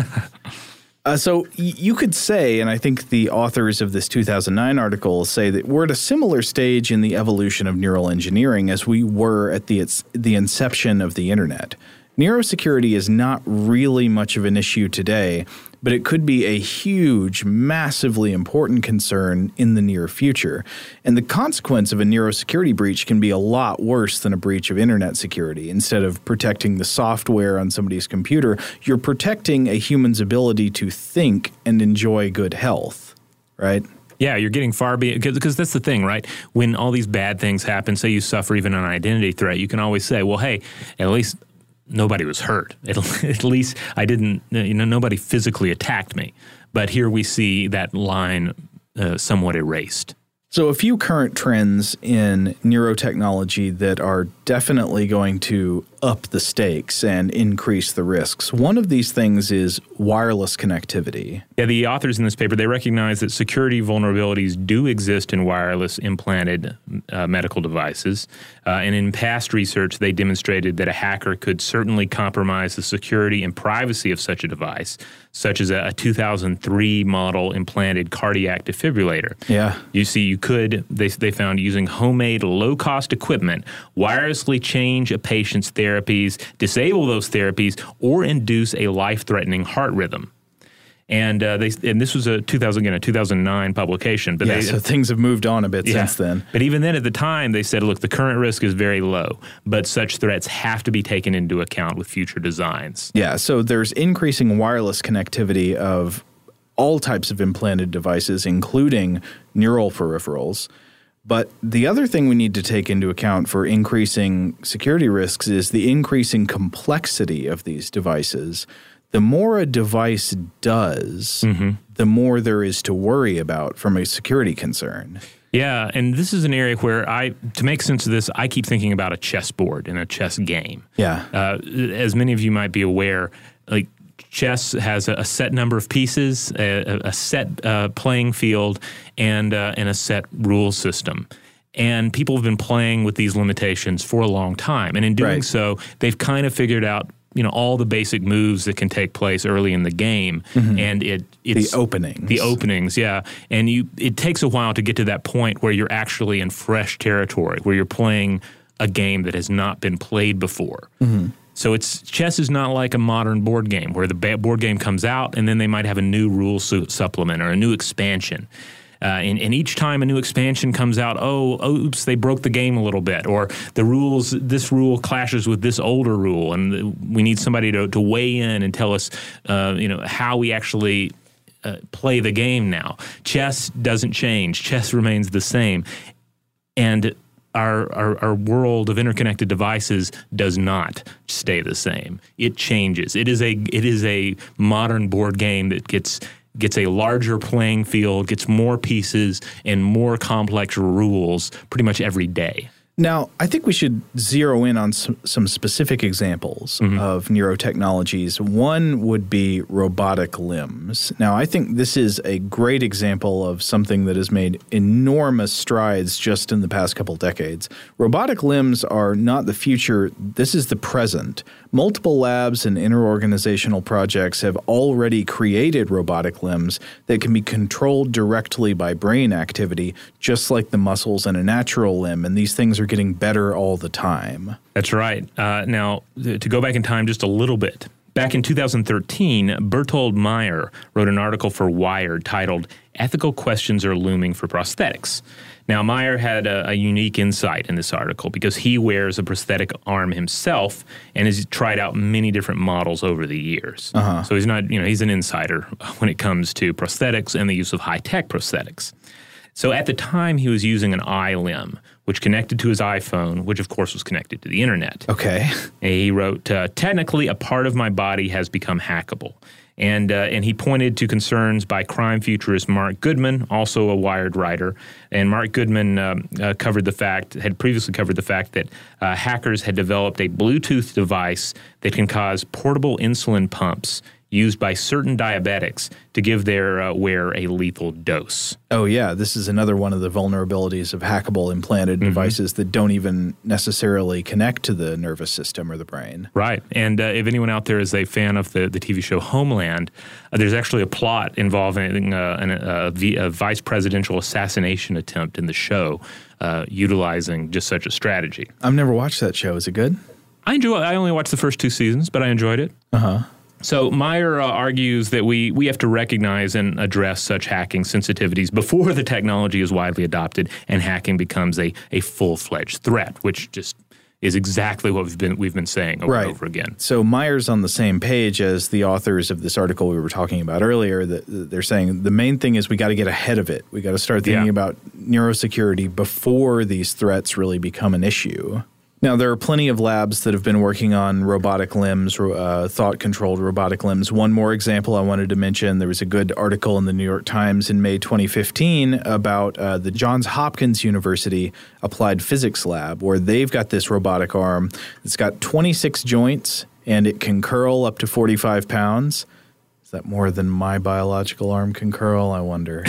So you could say, and I think the authors of this 2009 article say that we're at a similar stage in the evolution of neural engineering as we were at the inception of the internet. Neurosecurity is not really much of an issue today, but it could be a huge, massively important concern in the near future. And the consequence of a neurosecurity breach can be a lot worse than a breach of internet security. Instead of protecting the software on somebody's computer, you're protecting a human's ability to think and enjoy good health, right? Yeah, you're getting far beyond, because that's the thing, right? When all these bad things happen, say you suffer even an identity threat, you can always say, well, hey, at least nobody was hurt. At least I didn't, nobody physically attacked me. But here we see that line somewhat erased. So a few current trends in neurotechnology that are definitely going to up the stakes and increase the risks. One of these things is wireless connectivity. Yeah, the authors in this paper, they recognize that security vulnerabilities do exist in wireless implanted medical devices. And in past research, they demonstrated that a hacker could certainly compromise the security and privacy of such a device, such as a 2003 model implanted cardiac defibrillator. Yeah. You see, you could, they found, using homemade low-cost equipment, wirelessly change a patient's therapies, disable those therapies, or induce a life-threatening heart rhythm. And this was a 2009 publication. But so things have moved on a bit since then. But even then, at the time, they said, look, the current risk is very low, but such threats have to be taken into account with future designs. Yeah, so there's increasing wireless connectivity of all types of implanted devices, including neural peripherals. But the other thing we need to take into account for increasing security risks is the increasing complexity of these devices. The more a device does, the more there is to worry about from a security concern. Yeah, and this is an area where to make sense of this, I keep thinking about a chessboard in a chess game. Yeah. As many of you might be aware, like chess has a set number of pieces, a set playing field, and a set rule system. And people have been playing with these limitations for a long time. And in doing so, they've kind of figured out all the basic moves that can take place early in the game, and it's the openings. The openings, yeah. And it takes a while to get to that point where you're actually in fresh territory, where you're playing a game that has not been played before. So chess is not like a modern board game where the board game comes out and then they might have a new rule supplement or a new expansion. And each time a new expansion comes out, oops, they broke the game a little bit, or this rule clashes with this older rule, and we need somebody to weigh in and tell us, how we actually play the game now. Chess doesn't change. Chess remains the same. And our world of interconnected devices does not stay the same. It changes. It is a modern board game that gets a larger playing field, gets more pieces and more complex rules pretty much every day. Now, I think we should zero in on some specific examples of neurotechnologies. One would be robotic limbs. Now, I think this is a great example of something that has made enormous strides just in the past couple decades. Robotic limbs are not the future. This is the present. Multiple labs and interorganizational projects have already created robotic limbs that can be controlled directly by brain activity, just like the muscles in a natural limb, and these things are getting better all the time. That's right. Now, to go back in time just a little bit, back in 2013, Bertold Meyer wrote an article for Wired titled, "Ethical Questions Are Looming for Prosthetics." Now, Meyer had a unique insight in this article because he wears a prosthetic arm himself and has tried out many different models over the years. So he's not, he's an insider when it comes to prosthetics and the use of high-tech prosthetics. So at the time, he was using an iLimb, which connected to his iPhone, which of course was connected to the internet. Okay. And he wrote, technically, a part of my body has become hackable. And he pointed to concerns by crime futurist Mark Goodman, also a Wired writer. And Mark Goodman had previously covered the fact that hackers had developed a Bluetooth device that can cause portable insulin pumps used by certain diabetics to give their wearer a lethal dose. Oh, yeah. This is another one of the vulnerabilities of hackable implanted devices that don't even necessarily connect to the nervous system or the brain. Right. And if anyone out there is a fan of the TV show Homeland, there's actually a plot involving a vice presidential assassination attempt in the show utilizing just such a strategy. I've never watched that show. Is it good? I only watched the first 2 seasons, but I enjoyed it. So Meyer argues that we have to recognize and address such hacking sensitivities before the technology is widely adopted and hacking becomes a full-fledged threat, which just is exactly what we've been saying over and over again. So Meyer's on the same page as the authors of this article we were talking about earlier. That they're saying the main thing is we got to get ahead of it. We got to start thinking about neurosecurity before these threats really become an issue. Now, there are plenty of labs that have been working on robotic limbs, thought-controlled robotic limbs. One more example I wanted to mention, there was a good article in the New York Times in May 2015 about the Johns Hopkins University Applied Physics Lab, where they've got this robotic arm. It's got 26 joints, and it can curl up to 45 pounds. Is that more than my biological arm can curl? I wonder.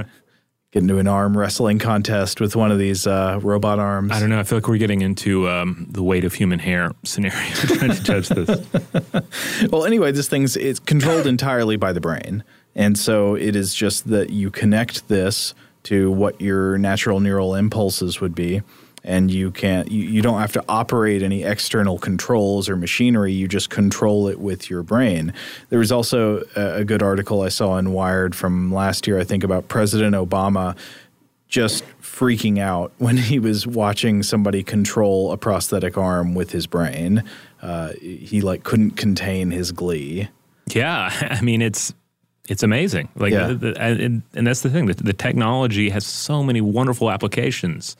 Get into an arm wrestling contest with one of these robot arms. I don't know. I feel like we're getting into the weight of human hair scenario trying to judge this. Well, anyway, it's controlled entirely by the brain. And so it is just that you connect this to what your natural neural impulses would be. And you don't have to operate any external controls or machinery. You just control it with your brain. There was also a good article I saw in Wired from last year, I think, about President Obama just freaking out when he was watching somebody control a prosthetic arm with his brain. He couldn't contain his glee. Yeah, I mean, it's It's amazing. And that's the thing. The technology has so many wonderful applications.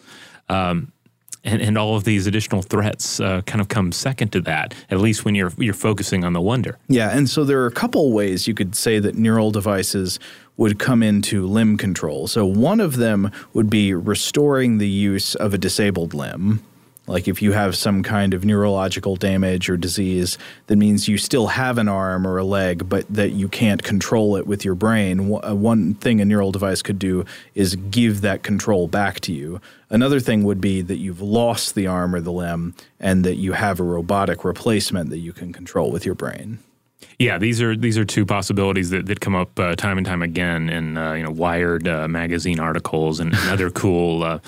And all of these additional threats kind of come second to that, at least when you're focusing on the wonder. Yeah, and so there are a couple ways you could say that neural devices would come into limb control. So one of them would be restoring the use of a disabled limb. Like if you have some kind of neurological damage or disease, that means you still have an arm or a leg, but that you can't control it with your brain. One thing a neural device could do is give that control back to you. Another thing would be that you've lost the arm or the limb and that you have a robotic replacement that you can control with your brain. Yeah, these are two possibilities that come up time and time again in Wired magazine articles and other cool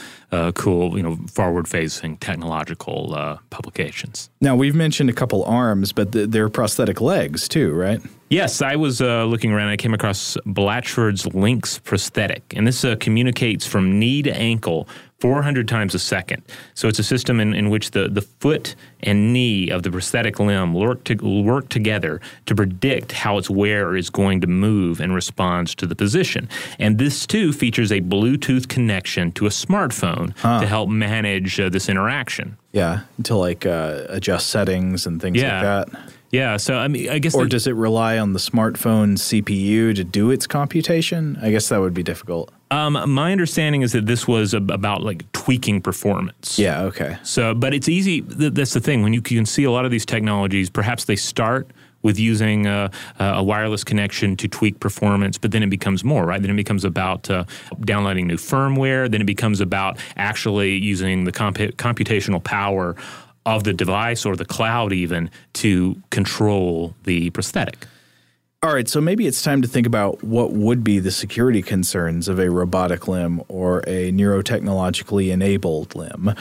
forward-facing technological publications. Now we've mentioned a couple arms, but they're prosthetic legs too, right? Yes, I was looking around and I came across Blatchford's Lynx prosthetic, and this communicates from knee to ankle 400 times a second. So it's a system in which the foot and knee of the prosthetic limb work together to predict how its wearer is going to move and responds to the position. And this, too, features a Bluetooth connection to a smartphone to help manage this interaction. Yeah, to adjust settings and things like that. Yeah, so I mean, I guess... Or does it rely on the smartphone CPU to do its computation? I guess that would be difficult. My understanding is that this was about tweaking performance. Yeah, okay. So, but it's easy. That's the thing. When you can see a lot of these technologies, perhaps they start with using a wireless connection to tweak performance, but then it becomes more, right? Then it becomes about downloading new firmware. Then it becomes about actually using the computational power of the device or the cloud even to control the prosthetic. All right, so maybe it's time to think about what would be the security concerns of a robotic limb or a neurotechnologically enabled limb.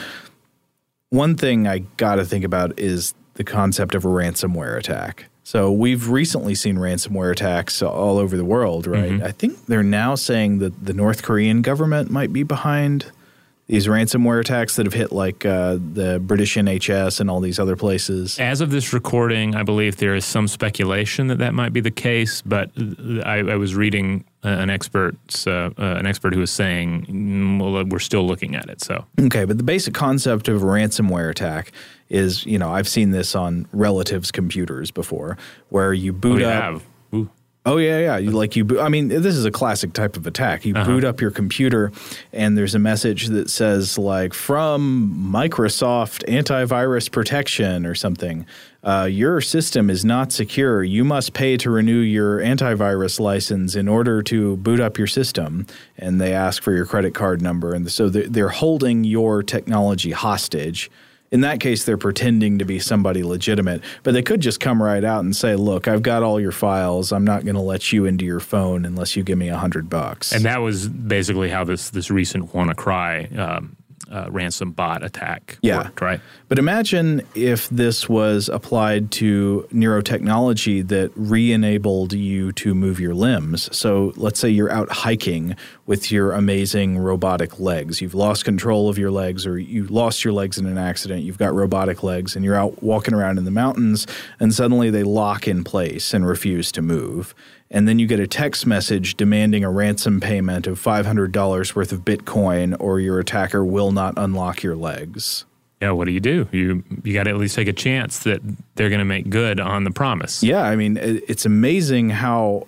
One thing I got to think about is the concept of a ransomware attack. So we've recently seen ransomware attacks all over the world, right? Mm-hmm. I think they're now saying that the North Korean government might be behind these ransomware attacks that have hit the British NHS and all these other places. As of this recording, I believe there is some speculation that might be the case, but I was reading an expert who was saying, well, we're still looking at it. So okay, but the basic concept of a ransomware attack is, I've seen this on relatives' computers before, where you boot up. Ooh. Oh, yeah. This is a classic type of attack. You boot up your computer, and there's a message that says, from Microsoft Antivirus Protection or something. Your system is not secure. You must pay to renew your antivirus license in order to boot up your system. And they ask for your credit card number. And so they're holding your technology hostage. In that case, they're pretending to be somebody legitimate, but they could just come right out and say, look, I've got all your files. I'm not going to let you into your phone unless you give me $100. And that was basically how this recent WannaCry ransom bot attack worked, right? But imagine if this was applied to neurotechnology that re-enabled you to move your limbs. So let's say you're out hiking with your amazing robotic legs. You've lost control of your legs, or you lost your legs in an accident. You've got robotic legs, and you're out walking around in the mountains, and suddenly they lock in place and refuse to move. And then you get a text message demanding a ransom payment of $500 worth of Bitcoin, or your attacker will not unlock your legs. Yeah, what do? You got to at least take a chance that they're going to make good on the promise. Yeah, I mean, it's amazing how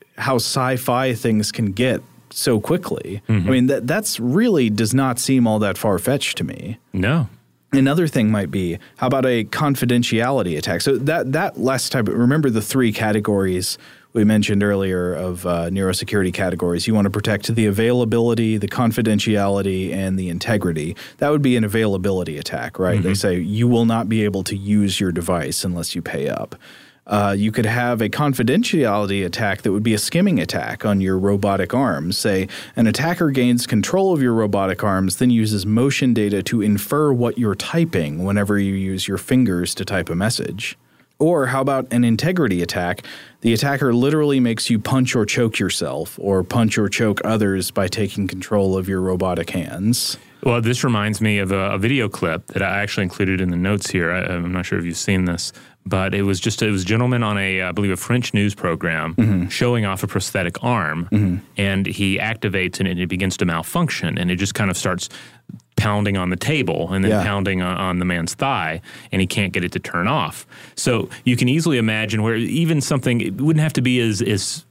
sci-fi things can get so quickly. Mm-hmm. I mean, that's really does not seem all that far-fetched to me. No. Another thing might be, how about a confidentiality attack? So that last type, remember the three categories we mentioned earlier of neurosecurity categories. You want to protect the availability, the confidentiality, and the integrity. That would be an availability attack, right? Mm-hmm. They say you will not be able to use your device unless you pay up. You could have a confidentiality attack that would be a skimming attack on your robotic arms. Say an attacker gains control of your robotic arms, then uses motion data to infer what you're typing whenever you use your fingers to type a message. Or how about an integrity attack? The attacker literally makes you punch or choke yourself, or punch or choke others by taking control of your robotic hands. Well, this reminds me of a video clip that I actually included in the notes here. I'm not sure if you've seen this, but it was a gentleman on I believe a French news program showing off a prosthetic arm, and he activates it and it begins to malfunction, and it just kind of starts pounding on the table and then pounding on the man's thigh, and he can't get it to turn off. So you can easily imagine where even something, it wouldn't have to be as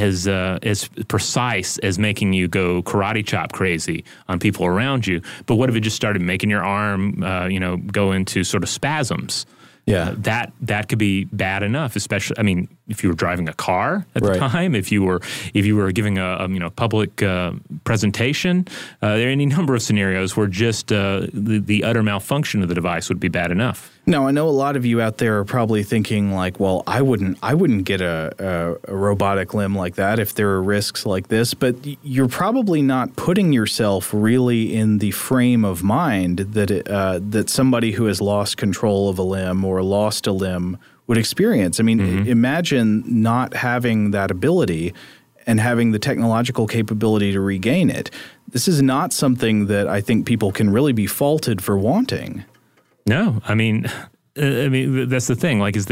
precise as making you go karate chop crazy on people around you. But what if it just started making your arm, go into sort of spasms? Yeah, that could be bad enough. Especially, I mean, if you were driving a car at the time, if you were giving a public presentation, there are any number of scenarios where just the utter malfunction of the device would be bad enough. Now, I know a lot of you out there are probably thinking like, well, I wouldn't get a robotic limb like that if there are risks like this, but you're probably not putting yourself really in the frame of mind that somebody who has lost control of a limb or lost a limb would experience. I mean, imagine not having that ability and having the technological capability to regain it. This is not something that I think people can really be faulted for wanting. No, I mean that's the thing. Like, is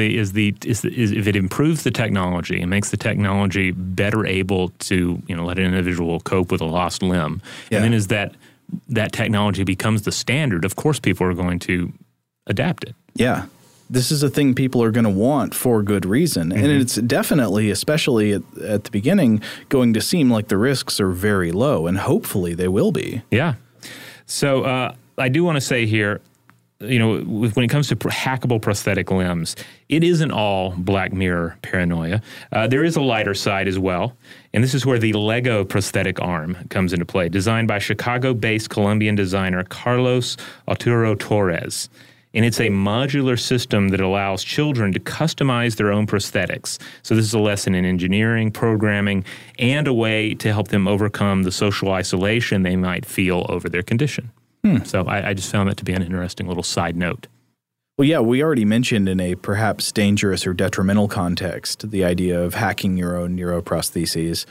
if it improves the technology and makes the technology better able to let an individual cope with a lost limb, and then as that technology becomes the standard, of course people are going to adapt it. Yeah. This is a thing people are going to want for good reason. And it's definitely, especially at the beginning, going to seem like the risks are very low, and hopefully they will be. Yeah. So I do want to say here, when it comes to hackable prosthetic limbs, it isn't all Black Mirror paranoia. There is a lighter side as well, and this is where the Lego prosthetic arm comes into play, designed by Chicago-based Colombian designer Carlos Arturo Torres. And it's a modular system that allows children to customize their own prosthetics. So this is a lesson in engineering, programming, and a way to help them overcome the social isolation they might feel over their condition. So I just found that to be an interesting little side note. Well, yeah, we already mentioned in a perhaps dangerous or detrimental context the idea of hacking your own neuroprostheses,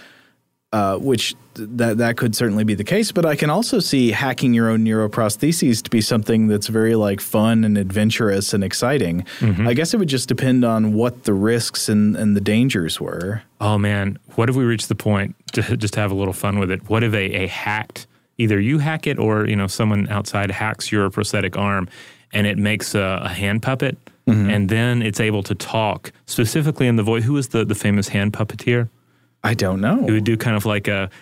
which that could certainly be the case. But I can also see hacking your own neuroprostheses to be something that's very fun and adventurous and exciting. I guess it would just depend on what the risks and the dangers were. Oh, man, what if we reach the point to just have a little fun with it? What if a hacked, either you hack it or someone outside hacks your prosthetic arm, and it makes a hand puppet, and then it's able to talk specifically in the voice. Who is the famous hand puppeteer? I don't know. It would do kind of like a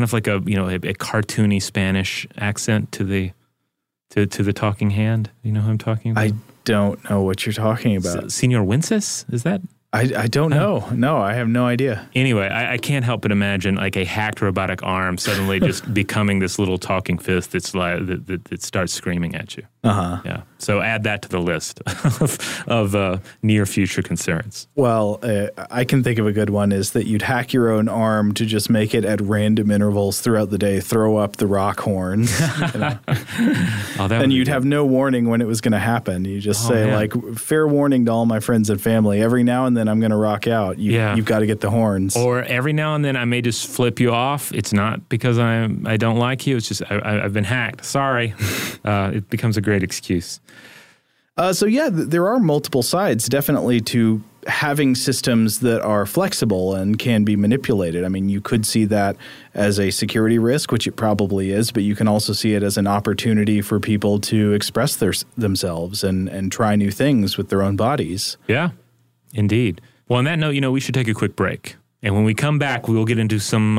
cartoony Spanish accent to the talking hand. You know who I'm talking about? I don't know what you're talking about. Senor Wences? Is that? I don't know. No, I have no idea. Anyway, I can't help but imagine a hacked robotic arm suddenly just becoming this little talking fist that starts screaming at you. Yeah. So add that to the list of near future concerns. Well, I can think of a good one is that you'd hack your own arm to just make it at random intervals throughout the day throw up the rock horns. And you'd have no warning when it was going to happen. You just say fair warning to all my friends and family. Every now and then I'm going to rock out. You've got to get the horns. Or every now and then I may just flip you off. It's not because I don't like you. It's just I've been hacked. Sorry. It becomes a great excuse. There are multiple sides definitely to having systems that are flexible and can be manipulated. I mean, you could see that as a security risk, which it probably is, but you can also see it as an opportunity for people to express themselves and try new things with their own bodies. Yeah, indeed. Well, on that note, we should take a quick break. And when we come back, we will get into some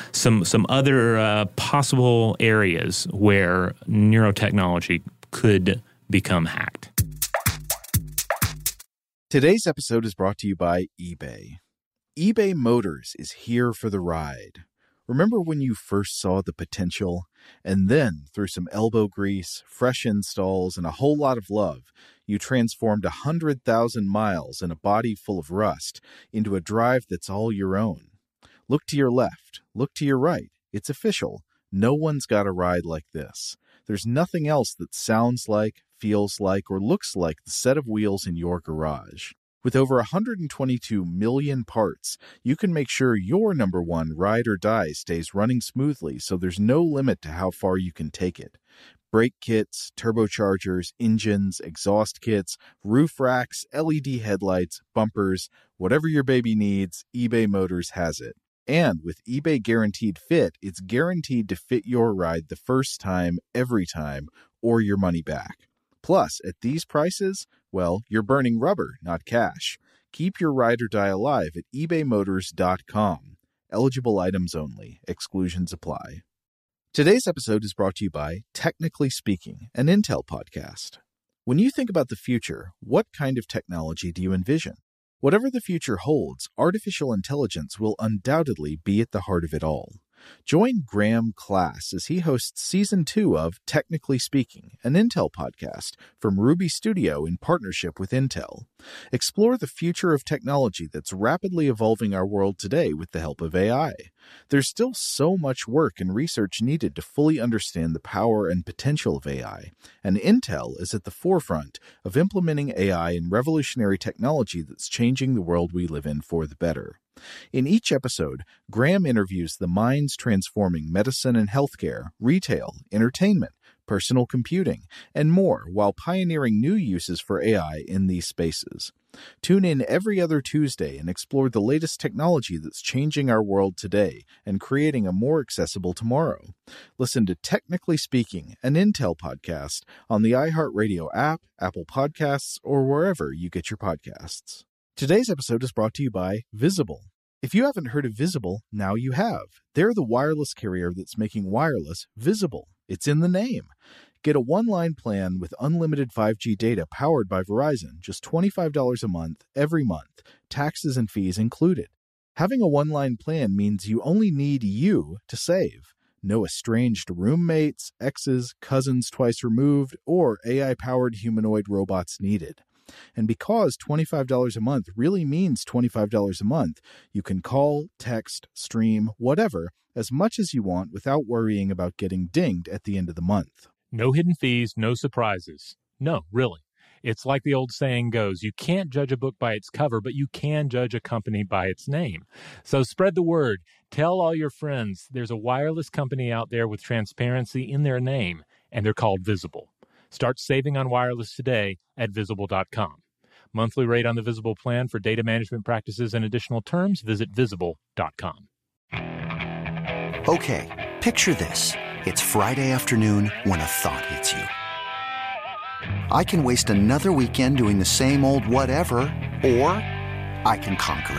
other possible areas where neurotechnology could become hacked. Today's episode is brought to you by eBay. eBay Motors is here for the ride. Remember when you first saw the potential? And then, through some elbow grease, fresh installs, and a whole lot of love, you transformed 100,000 miles and a body full of rust into a drive that's all your own. Look to your left. Look to your right. It's official. No one's got a ride like this. There's nothing else that sounds like, feels like, or looks like the set of wheels in your garage. With over 122 million parts, you can make sure your number one ride or die stays running smoothly, so there's no limit to how far you can take it. Brake kits, turbochargers, engines, exhaust kits, roof racks, LED headlights, bumpers, whatever your baby needs, eBay Motors has it. And with eBay Guaranteed Fit, it's guaranteed to fit your ride the first time, every time, or your money back. Plus, at these prices, well, you're burning rubber, not cash. Keep your ride or die alive at ebaymotors.com. Eligible items only. Exclusions apply. Today's episode is brought to you by Technically Speaking, an Intel podcast. When you think about the future, what kind of technology do you envision? Whatever the future holds, artificial intelligence will undoubtedly be at the heart of it all. Join Graham Class as he hosts Season 2 of Technically Speaking, an Intel podcast from Ruby Studio in partnership with Intel. Explore the future of technology that's rapidly evolving our world today with the help of AI. There's still so much work and research needed to fully understand the power and potential of AI, and Intel is at the forefront of implementing AI in revolutionary technology that's changing the world we live in for the better. In each episode, Graham interviews the minds transforming medicine and healthcare, retail, entertainment, personal computing, and more while pioneering new uses for AI in these spaces. Tune in every other Tuesday and explore the latest technology that's changing our world today and creating a more accessible tomorrow. Listen to Technically Speaking, an Intel podcast on the iHeartRadio app, Apple Podcasts, or wherever you get your podcasts. Today's episode is brought to you by Visible. If you haven't heard of Visible, now you have. They're the wireless carrier that's making wireless visible. It's in the name. Get a one-line plan with unlimited 5G data powered by Verizon, just $25 a month, every month, taxes and fees included. Having a one-line plan means you only need you to save. No estranged roommates, exes, cousins twice removed, or AI-powered humanoid robots needed. And because $25 a month really means $25 a month, you can call, text, stream, whatever, as much as you want without worrying about getting dinged at the end of the month. No hidden fees, no surprises. No, really. It's like the old saying goes, you can't judge a book by its cover, but you can judge a company by its name. So spread the word. Tell all your friends there's a wireless company out there with transparency in their name, and they're called Visible. Start saving on wireless today at Visible.com. Monthly rate on the Visible plan for data management practices and additional terms, visit Visible.com. Okay, picture this. It's Friday afternoon when a thought hits you. I can waste another weekend doing the same old whatever, or I can conquer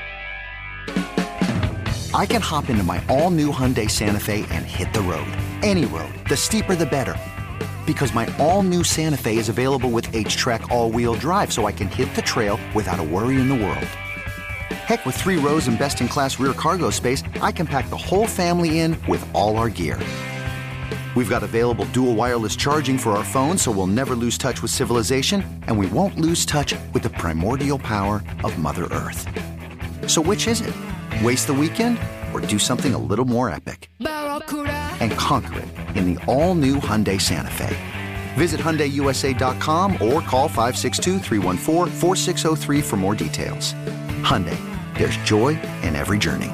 it. I can hop into my all-new Hyundai Santa Fe and hit the road. Any road. The steeper, the better. Because my all-new Santa Fe is available with H-Track all-wheel drive, so I can hit the trail without a worry in the world. Heck, with 3 rows and best-in-class rear cargo space, I can pack the whole family in with all our gear. We've got available dual wireless charging for our phones, so we'll never lose touch with civilization, and we won't lose touch with the primordial power of Mother Earth. So which is it? Waste the weekend or do something a little more epic? And conquer it in the all-new Hyundai Santa Fe. Visit HyundaiUSA.com or call 562-314-4603 for more details. Hyundai, there's joy in every journey.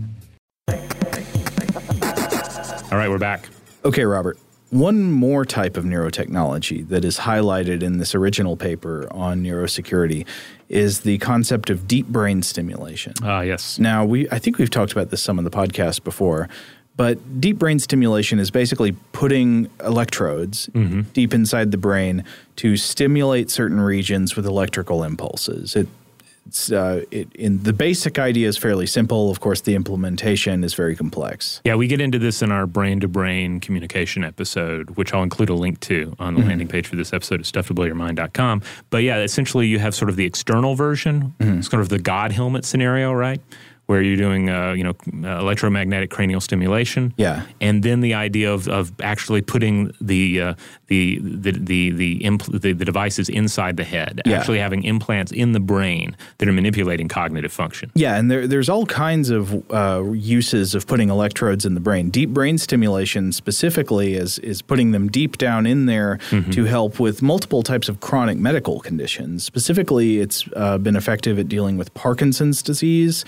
All right, we're back. Okay, Robert. One more type of neurotechnology that is highlighted in this original paper on neurosecurity is the concept of deep brain stimulation. Yes. Now, I think we've talked about this some on the podcast before, but deep brain stimulation is basically putting electrodes deep inside the brain to stimulate certain regions with electrical impulses. The basic idea is fairly simple. Of course, the implementation is very complex. Yeah, we get into this in our brain-to-brain communication episode, which I'll include a link to on the landing page for this episode at stufftoblowyourmind.com. But yeah, essentially you have sort of the external version. It's kind of the God helmet scenario, right? Where you're doing, electromagnetic cranial stimulation. Yeah. And then the idea of actually putting the devices inside the head, actually having implants in the brain that are manipulating cognitive function. Yeah, and there's all kinds of uses of putting electrodes in the brain. Deep brain stimulation specifically is putting them deep down in there to help with multiple types of chronic medical conditions. Specifically, it's been effective at dealing with Parkinson's disease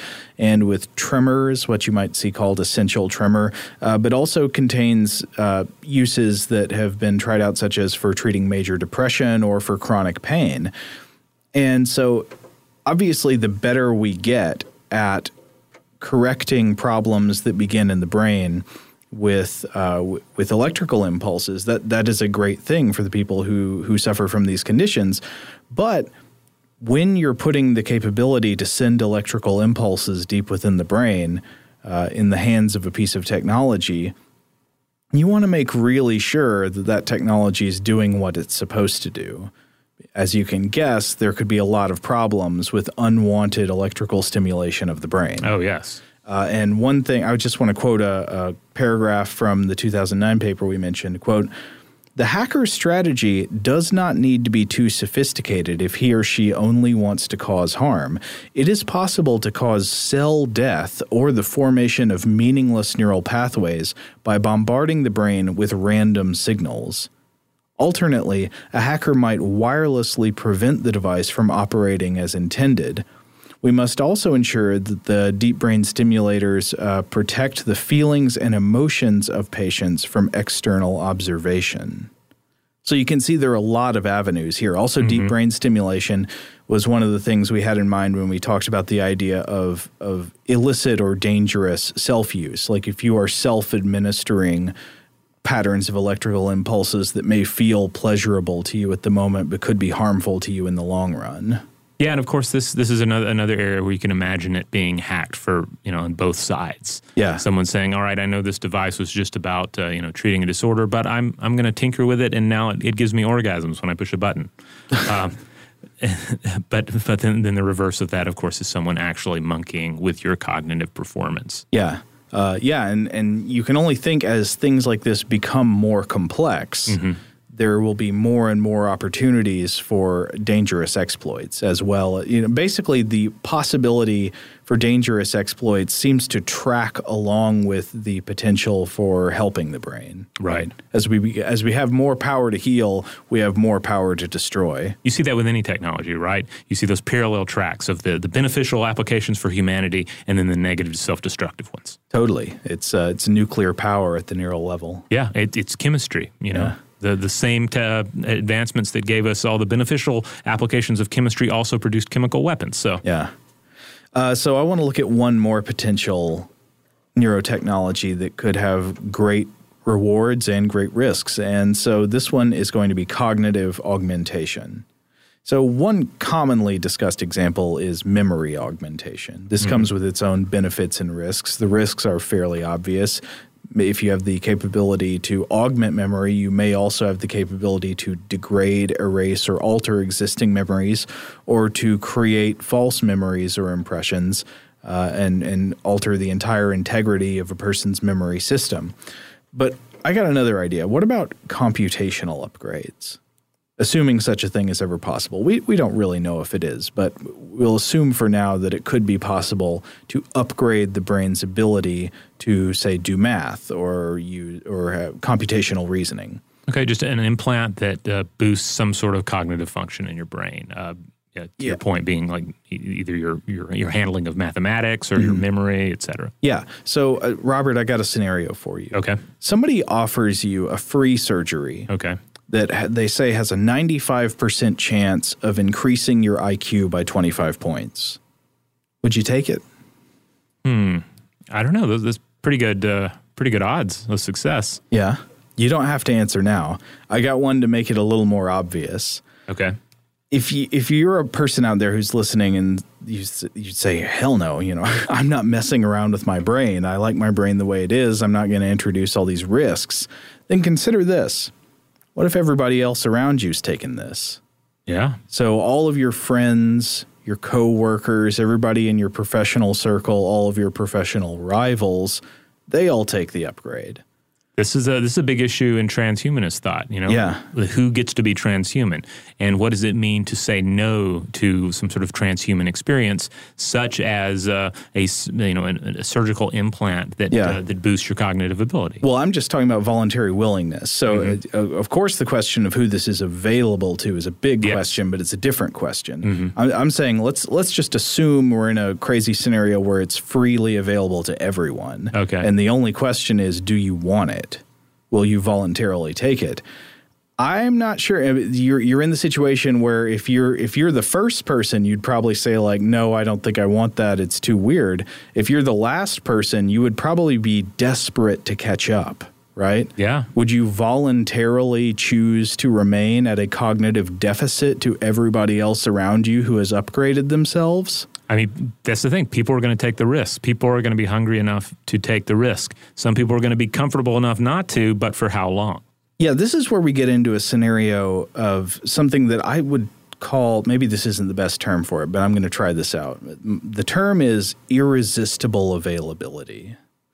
and with tremors, what you might see called essential tremor, but also contains uses that have been tried out, such as for treating major depression or for chronic pain. And so obviously the better we get at correcting problems that begin in the brain with electrical impulses, that is a great thing for the people who suffer from these conditions. But when you're putting the capability to send electrical impulses deep within the brain in the hands of a piece of technology, you want to make really sure that technology is doing what it's supposed to do. As you can guess, there could be a lot of problems with unwanted electrical stimulation of the brain. Oh, yes. And one thing, I just want to quote a paragraph from the 2009 paper we mentioned, quote, "The hacker's strategy does not need to be too sophisticated if he or she only wants to cause harm. It is possible to cause cell death or the formation of meaningless neural pathways by bombarding the brain with random signals. Alternately, a hacker might wirelessly prevent the device from operating as intended. We must also ensure that the deep brain stimulators protect the feelings and emotions of patients from external observation." So you can see there are a lot of avenues here. Also, deep brain stimulation was one of the things we had in mind when we talked about the idea of illicit or dangerous self-use. Like if you are self-administering patterns of electrical impulses that may feel pleasurable to you at the moment but could be harmful to you in the long run. Yeah, and of course, this is another area where you can imagine it being hacked for, on both sides. Yeah. Someone saying, all right, I know this device was just about, treating a disorder, but I'm going to tinker with it, and now it gives me orgasms when I push a button. But then the reverse of that, of course, is someone actually monkeying with your cognitive performance. Yeah. And you can only think as things like this become more complex, there will be more and more opportunities for dangerous exploits as well. Basically the possibility for dangerous exploits seems to track along with the potential for helping the brain. Right. As we have more power to heal, we have more power to destroy. You see that with any technology, right? You see those parallel tracks of the beneficial applications for humanity and then the negative self-destructive ones. Totally. It's nuclear power at the neural level. Yeah, it's chemistry, Yeah. The same advancements that gave us all the beneficial applications of chemistry also produced chemical weapons. So yeah. So I want to look at one more potential neurotechnology that could have great rewards and great risks. And so this one is going to be cognitive augmentation. So one commonly discussed example is memory augmentation. This comes with its own benefits and risks. The risks are fairly obvious. If you have the capability to augment memory, you may also have the capability to degrade, erase, or alter existing memories, or to create false memories or impressions and alter the entire integrity of a person's memory system. But I got another idea. What about computational upgrades? Assuming such a thing is ever possible. We don't really know if it is, but we'll assume for now that it could be possible to upgrade the brain's ability to, say, do math or have computational reasoning. Okay, just an implant that boosts some sort of cognitive function in your brain. Your point being like either your handling of mathematics or your memory, et cetera. Yeah. So, Robert, I got a scenario for you. Okay. Somebody offers you a free surgery. Okay. That they say has a 95% chance of increasing your IQ by 25 points. Would you take it? I don't know. That's pretty good odds of success. Yeah. You don't have to answer now. I got one to make it a little more obvious. Okay. If you're a person out there who's listening and you'd say, hell no, I'm not messing around with my brain. I like my brain the way it is. I'm not going to introduce all these risks. Then consider this. What if everybody else around you's taking this? Yeah. So all of your friends, your coworkers, everybody in your professional circle, all of your professional rivals, they all take the upgrade. This is a big issue in transhumanist thought, Who gets to be transhuman? And what does it mean to say no to some sort of transhuman experience, such as a surgical implant that boosts your cognitive ability? Well, I'm just talking about voluntary willingness. So, of course, the question of who this is available to is a big question, but it's a different question. I'm saying let's just assume we're in a crazy scenario where it's freely available to everyone. Okay. And the only question is, do you want it? Will you voluntarily take it? I'm not sure. You're in the situation where if you're the first person, you'd probably say like, no, I don't think I want that. It's too weird. If you're the last person, you would probably be desperate to catch up, right? Yeah. Would you voluntarily choose to remain at a cognitive deficit to everybody else around you who has upgraded themselves? I mean, that's the thing. People are going to take the risk. People are going to be hungry enough to take the risk. Some people are going to be comfortable enough not to, but for how long? Yeah, this is where we get into a scenario of something that I would call, maybe this isn't the best term for it, but I'm going to try this out. The term is irresistible availability.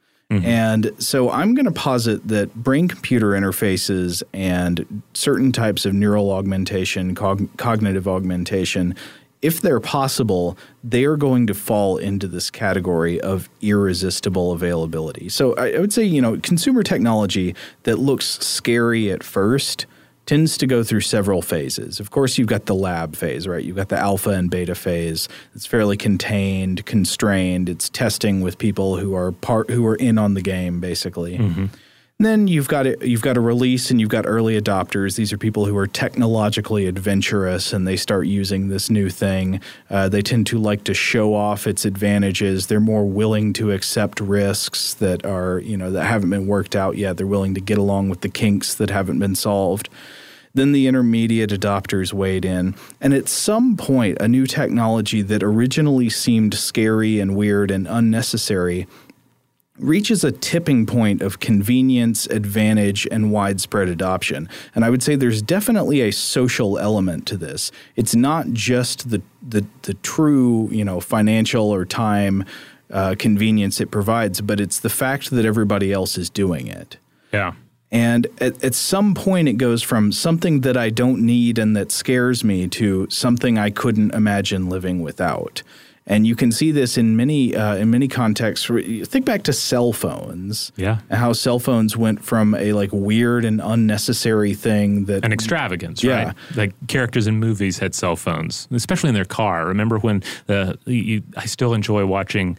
And so I'm going to posit that brain-computer interfaces and certain types of neural augmentation, cognitive augmentation, if they're possible, they are going to fall into this category of irresistible availability. So I would say, consumer technology that looks scary at first tends to go through several phases. Of course, you've got the lab phase, right? You've got the alpha and beta phase. It's fairly contained, constrained. It's testing with people who are in on the game, basically. Then you've got a release and you've got early adopters. These are people who are technologically adventurous and they start using this new thing. They tend to like to show off its advantages. They're more willing to accept risks that are, that haven't been worked out yet. They're willing to get along with the kinks that haven't been solved. Then the intermediate adopters wade in. And at some point, a new technology that originally seemed scary and weird and unnecessary reaches a tipping point of convenience, advantage, and widespread adoption. And I would say there's definitely a social element to this. It's not just the true, financial or time convenience it provides, but it's the fact that everybody else is doing it. Yeah. And at some point it goes from something that I don't need and that scares me to something I couldn't imagine living without. And you can see this in many contexts. Think back to cell phones. Yeah. And how cell phones went from a weird and unnecessary thing that an extravagance, right? Like characters in movies had cell phones, especially in their car. Remember when I still enjoy watching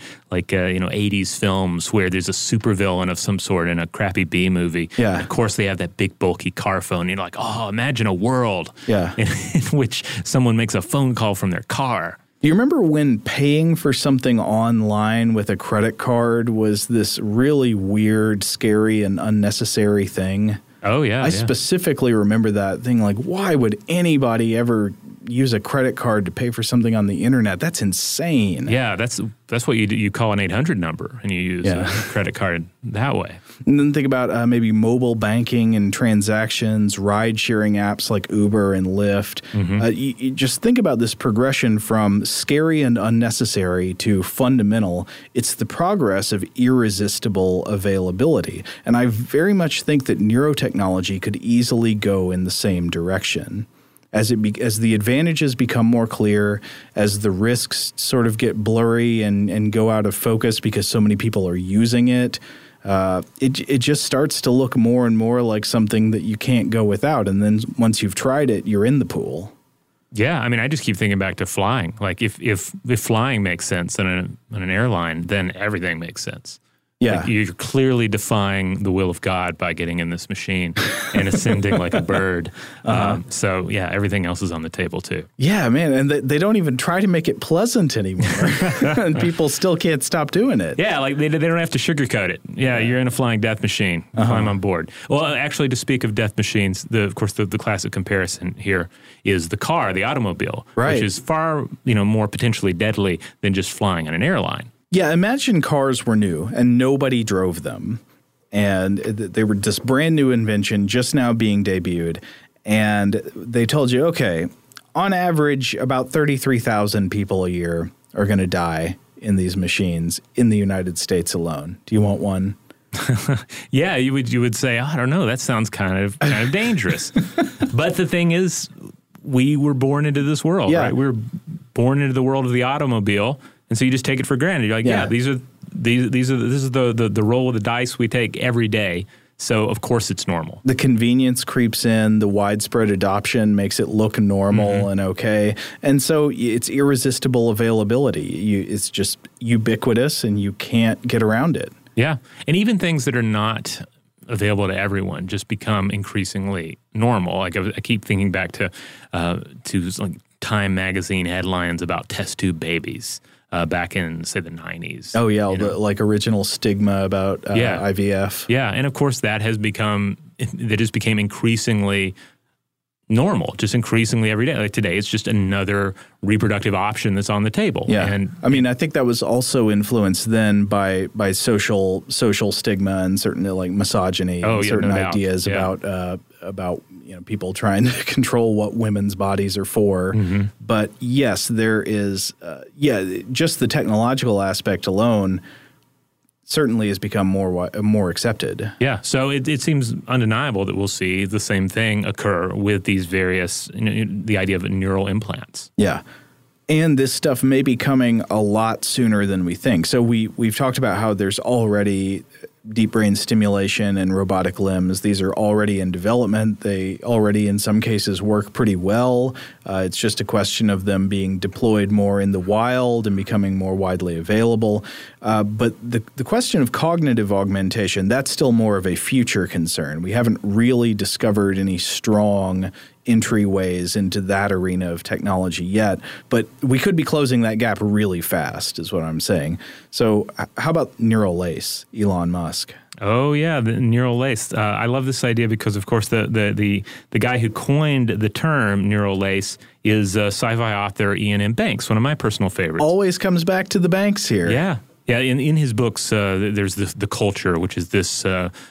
80s films where there's a supervillain of some sort in a crappy B movie. Yeah. And of course they have that big bulky car phone. You're like, oh, imagine a world in which someone makes a phone call from their car. Do you remember when paying for something online with a credit card was this really weird, scary, and unnecessary thing? Oh, yeah. I specifically remember that thing. Like, why would anybody ever use a credit card to pay for something on the internet? That's insane. Yeah, that's what you do. You call an 800 number and you use a credit card that way. And then think about maybe mobile banking and transactions, ride-sharing apps like Uber and Lyft. You just think about this progression from scary and unnecessary to fundamental. It's the progress of irresistible availability. And I very much think that neurotechnology could easily go in the same direction. As the advantages become more clear, as the risks sort of get blurry and go out of focus because so many people are using it, it just starts to look more and more like something that you can't go without. And then once you've tried it, you're in the pool. Yeah, I mean, I just keep thinking back to flying. Like if flying makes sense in an airline, then everything makes sense. Yeah. Like you're clearly defying the will of God by getting in this machine and ascending like a bird. So, yeah, everything else is on the table, too. Yeah, man. And they don't even try to make it pleasant anymore. And people still can't stop doing it. Yeah, like they don't have to sugarcoat it. Yeah, you're in a flying death machine. Climb on board. Well, actually, to speak of death machines, of course, the classic comparison here is the car, the automobile, which is far more potentially deadly than just flying on an airline. Yeah, imagine cars were new and nobody drove them. And they were this brand new invention just now being debuted. And they told you, okay, on average, about 33,000 people a year are going to die in these machines in the United States alone. Do you want one? Yeah, you would say, I don't know, that sounds kind of dangerous. But the thing is, we were born into this world, right? We were born into the world of the automobile, and so you just take it for granted. You're like, this is the roll of the dice we take every day. So, of course, it's normal. The convenience creeps in. The widespread adoption makes it look normal and okay. And so it's irresistible availability. It's just ubiquitous, and you can't get around it. Yeah. And even things that are not available to everyone just become increasingly normal. Like I keep thinking back to like Time magazine headlines about test tube babies. Back in, say, the 90s. Oh, yeah, like original stigma about IVF. Yeah, and of course that just became increasingly normal, just increasingly every day. Like today, it's just another reproductive option that's on the table. Yeah, and I mean, I think that was also influenced then by social stigma and certainly like misogyny and certain ideas about people trying to control what women's bodies are for. But yes, there is just the technological aspect alone certainly has become more accepted. Yeah, so it seems undeniable that we'll see the same thing occur with these various, the idea of neural implants. Yeah. And this stuff may be coming a lot sooner than we think. So we've talked about how there's already deep brain stimulation and robotic limbs. These are already in development. They already, in some cases, work pretty well. It's just a question of them being deployed more in the wild and becoming more widely available. But the question of cognitive augmentation, that's still more of a future concern. We haven't really discovered any strong entryways into that arena of technology yet, but we could be closing that gap really fast is what I'm saying. So how about neural lace, Elon Musk? Oh, yeah, the neural lace. I love this idea because, of course, the guy who coined the term neural lace is sci-fi author Iain M. Banks, one of my personal favorites. Always comes back to the Banks here. Yeah. Yeah, in his books, there's the culture, which is this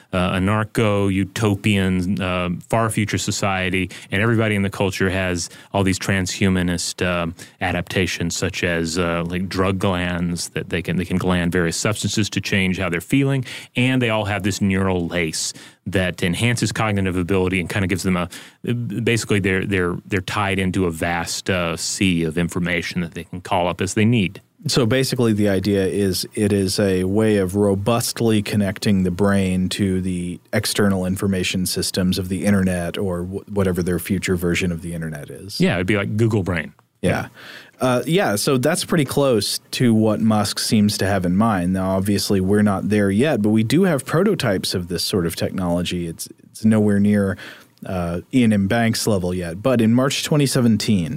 anarcho-utopian far future society, and everybody in the culture has all these transhumanist adaptations, such as like drug glands that they can gland various substances to change how they're feeling, and they all have this neural lace that enhances cognitive ability and kind of gives them basically they're tied into a vast sea of information that they can call up as they need. So basically the idea is it is a way of robustly connecting the brain to the external information systems of the internet or whatever their future version of the internet is. Yeah, it'd be like Google Brain. Yeah. So that's pretty close to what Musk seems to have in mind. Now, obviously, we're not there yet, but we do have prototypes of this sort of technology. It's nowhere near Iain M. Banks level yet. But in March 2017,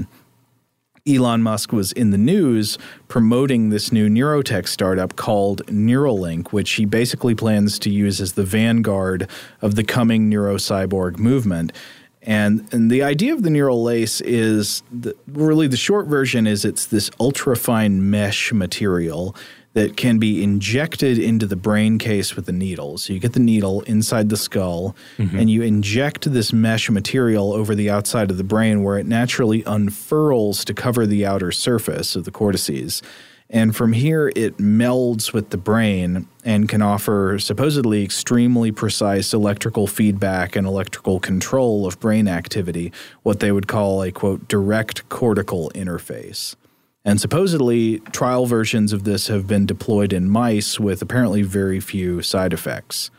Elon Musk was in the news promoting this new neurotech startup called Neuralink, which he basically plans to use as the vanguard of the coming neurocyborg movement. And the idea of the neural lace is really the short version is it's this ultrafine mesh material that can be injected into the brain case with a needle. So you get the needle inside the skull, and you inject this mesh material over the outside of the brain where it naturally unfurls to cover the outer surface of the cortices. And from here, it melds with the brain and can offer supposedly extremely precise electrical feedback and electrical control of brain activity, what they would call a, quote, direct cortical interface. And supposedly, trial versions of this have been deployed in mice with apparently very few side effects.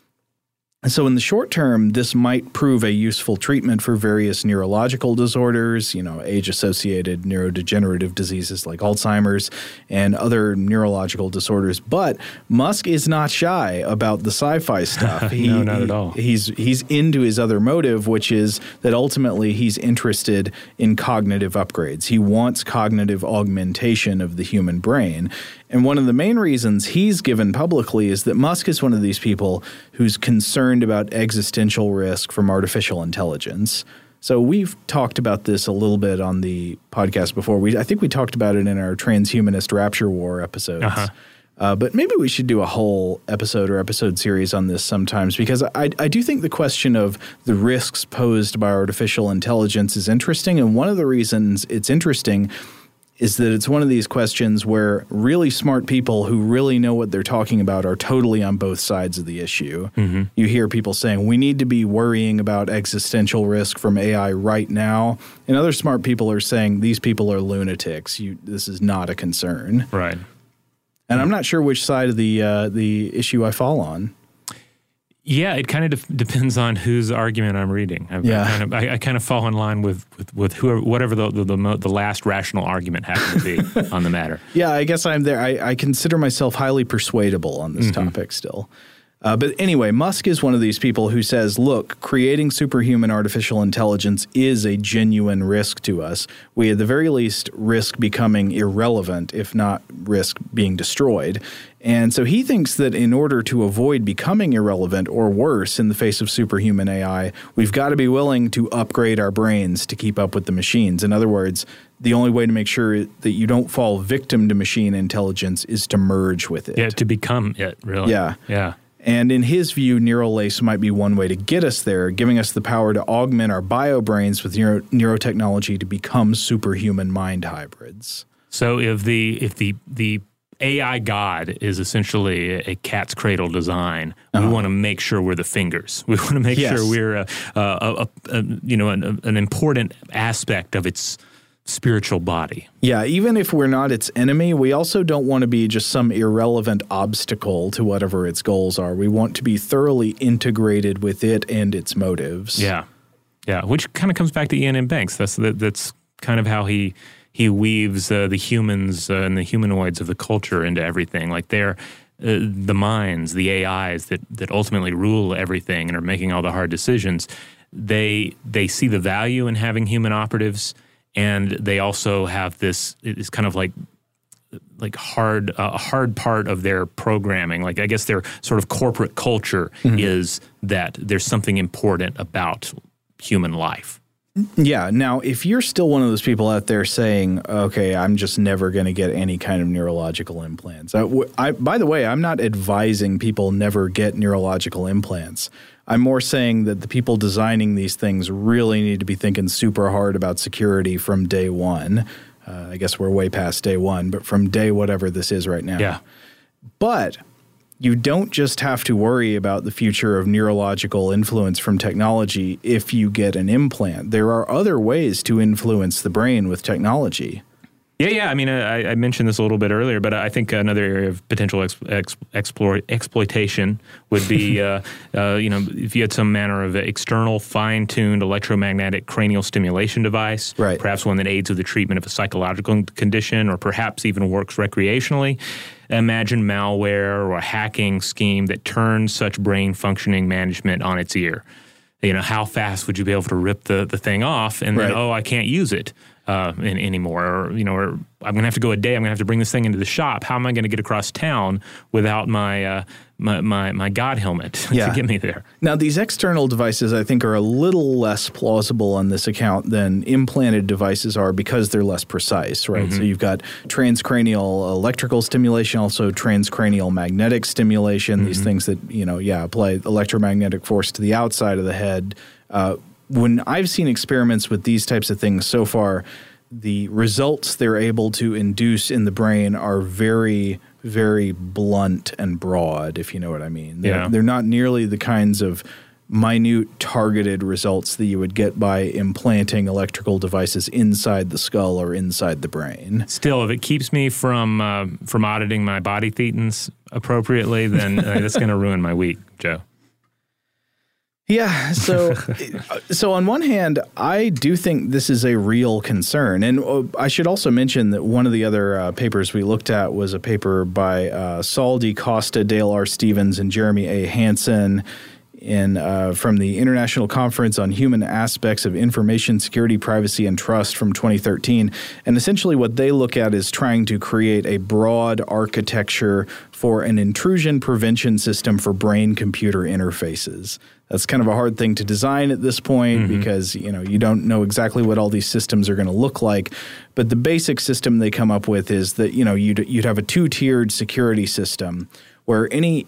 And so in the short term, this might prove a useful treatment for various neurological disorders, age-associated neurodegenerative diseases like Alzheimer's and other neurological disorders. But Musk is not shy about the sci-fi stuff. No, not at all. He's into his other motive, which is that ultimately he's interested in cognitive upgrades. He wants cognitive augmentation of the human brain. And one of the main reasons he's given publicly is that Musk is one of these people who's concerned about existential risk from artificial intelligence. So we've talked about this a little bit on the podcast before. I think we talked about it in our transhumanist rapture war episodes. But maybe we should do a whole episode or episode series on this sometimes, because I do think the question of the risks posed by artificial intelligence is interesting. And one of the reasons it's interesting is that it's one of these questions where really smart people who really know what they're talking about are totally on both sides of the issue. Mm-hmm. You hear people saying, we need to be worrying about existential risk from AI right now. And other smart people are saying, these people are lunatics. This is not a concern. Right. And I'm not sure which side of the issue I fall on. Yeah, it kind of depends on whose argument I'm reading. I kind of fall in line with whatever the last rational argument happens to be on the matter. Yeah, I guess I'm there. I consider myself highly persuadable on this topic still. But anyway, Musk is one of these people who says, look, creating superhuman artificial intelligence is a genuine risk to us. We at the very least risk becoming irrelevant, if not risk being destroyed. And so he thinks that in order to avoid becoming irrelevant or worse in the face of superhuman AI, we've got to be willing to upgrade our brains to keep up with the machines. In other words, the only way to make sure that you don't fall victim to machine intelligence is to merge with it. Yeah, to become it, really. Yeah. And in his view, Neural Lace might be one way to get us there, giving us the power to augment our biobrains with neurotechnology to become superhuman mind hybrids. So if the AI god is essentially a cat's cradle design, we want to make sure we're the fingers. We want to make sure we're an important aspect of its spiritual body. Yeah, even if we're not its enemy, we also don't want to be just some irrelevant obstacle to whatever its goals are. We want to be thoroughly integrated with it and its motives. Yeah, which kind of comes back to Iain M. Banks. That's kind of how he weaves the humans and the humanoids of the culture into everything. Like they're the minds, the AIs that ultimately rule everything and are making all the hard decisions. They see the value in having human operatives. And they also have this, it's kind of like a hard part of their programming. Like I guess their sort of corporate culture is that there's something important about human life. Yeah. Now, if you're still one of those people out there saying, okay, I'm just never going to get any kind of neurological implants. By the way, I'm not advising people never get neurological implants. I'm more saying that the people designing these things really need to be thinking super hard about security from day one. I guess we're way past day one, but from day whatever this is right now. Yeah. But you don't just have to worry about the future of neurological influence from technology if you get an implant. There are other ways to influence the brain with technology. Yeah. I mean, I mentioned this a little bit earlier, but I think another area of potential exploitation would be, if you had some manner of external fine-tuned electromagnetic cranial stimulation device, right, perhaps one that aids with the treatment of a psychological condition or perhaps even works recreationally. Imagine malware or a hacking scheme that turns such brain functioning management on its ear. How fast would you be able to rip the thing off and then, I can't use it anymore, or I'm going to have to go a day. I'm going to have to bring this thing into the shop. How am I going to get across town without my God helmet to get me there? Now, these external devices, I think, are a little less plausible on this account than implanted devices are because they're less precise, right? So you've got transcranial electrical stimulation, also transcranial magnetic stimulation, these things that, apply electromagnetic force to the outside of the head. When I've seen experiments with these types of things so far, the results they're able to induce in the brain are very, very blunt and broad, if you know what I mean. They're not nearly the kinds of minute targeted results that you would get by implanting electrical devices inside the skull or inside the brain. Still, if it keeps me from auditing my body thetans appropriately, then that's going to ruin my week, Joe. Yeah, so on one hand, I do think this is a real concern. And I should also mention that one of the other papers we looked at was a paper by Saul D. Costa, Dale R. Stevens, and Jeremy A. Hansen from the International Conference on Human Aspects of Information Security, Privacy, and Trust from 2013. And essentially what they look at is trying to create a broad architecture for an intrusion prevention system for brain-computer interfaces. That's kind of a hard thing to design at this point because, you don't know exactly what all these systems are going to look like. But the basic system they come up with is that, you'd have a two-tiered security system where any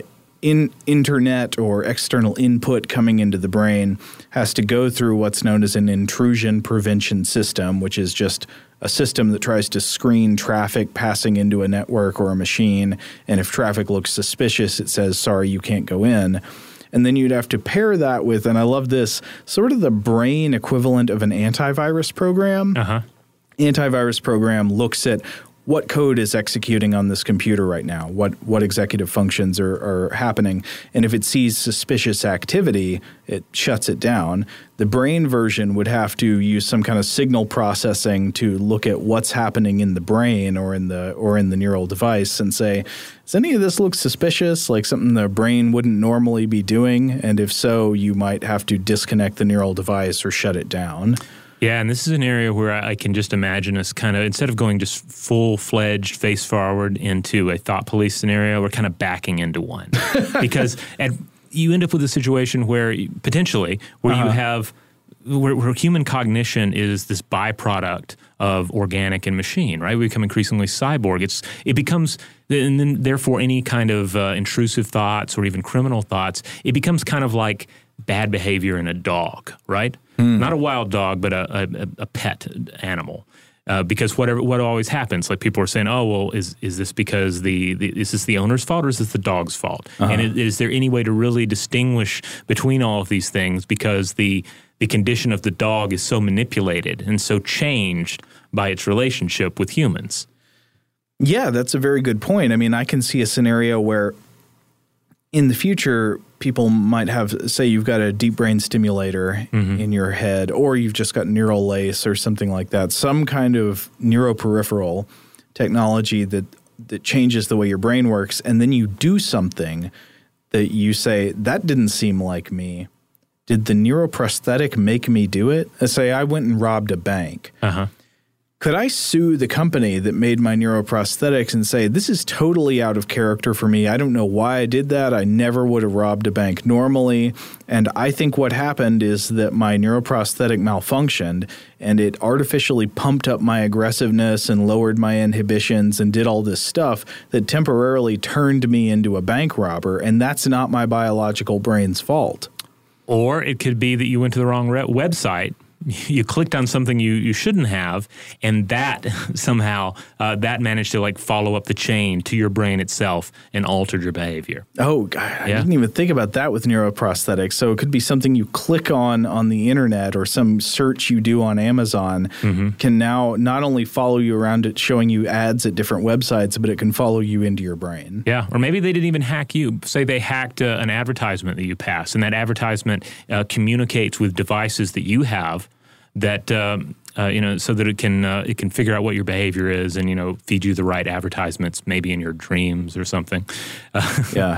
internet or external input coming into the brain has to go through what's known as an intrusion prevention system, which is just a system that tries to screen traffic passing into a network or a machine. And if traffic looks suspicious, it says, sorry, you can't go in. And then you'd have to pair that with, and I love this, sort of the brain equivalent of an antivirus program. Antivirus program looks at what code is executing on this computer right now, what executive functions are happening. And if it sees suspicious activity, it shuts it down. The brain version would have to use some kind of signal processing to look at what's happening in the brain or in the neural device and say, does any of this look suspicious, like something the brain wouldn't normally be doing? And if so, you might have to disconnect the neural device or shut it down. Yeah, and this is an area where I can just imagine us kind of, instead of going just full-fledged face forward into a thought police scenario, we're kind of backing into one. Because you end up with a situation where potentially you have where human cognition is this byproduct of organic and machine, right? We become increasingly cyborg. It becomes, and then therefore any kind of intrusive thoughts or even criminal thoughts, it becomes kind of like bad behavior in a dog, right? Not a wild dog, but a pet animal. Because what always happens, like people are saying, oh, well, is this because is this the owner's fault or is this the dog's fault? And is there any way to really distinguish between all of these things? Because the condition of the dog is so manipulated and so changed by its relationship with humans. Yeah, that's a very good point. I mean, I can see a scenario where in the future, people might have, say you've got a deep brain stimulator in your head, or you've just got neural lace or something like that, some kind of neuroperipheral technology that changes the way your brain works, and then you do something that you say, that didn't seem like me. Did the neuroprosthetic make me do it? Let's say I went and robbed a bank. Could I sue the company that made my neuroprosthetics and say, this is totally out of character for me. I don't know why I did that. I never would have robbed a bank normally. And I think what happened is that my neuroprosthetic malfunctioned and it artificially pumped up my aggressiveness and lowered my inhibitions and did all this stuff that temporarily turned me into a bank robber. And that's not my biological brain's fault. Or it could be that you went to the wrong website. You clicked on something you shouldn't have, and that somehow that managed to like follow up the chain to your brain itself and altered your behavior. Oh, God, I didn't even think about that with neuroprosthetics. So it could be something you click on the internet or some search you do on Amazon can now not only follow you around it, showing you ads at different websites, but it can follow you into your brain. Yeah, or maybe they didn't even hack you. Say they hacked an advertisement that you pass, and that advertisement communicates with devices that you have. That so that it can figure out what your behavior is and feed you the right advertisements, maybe in your dreams or something. So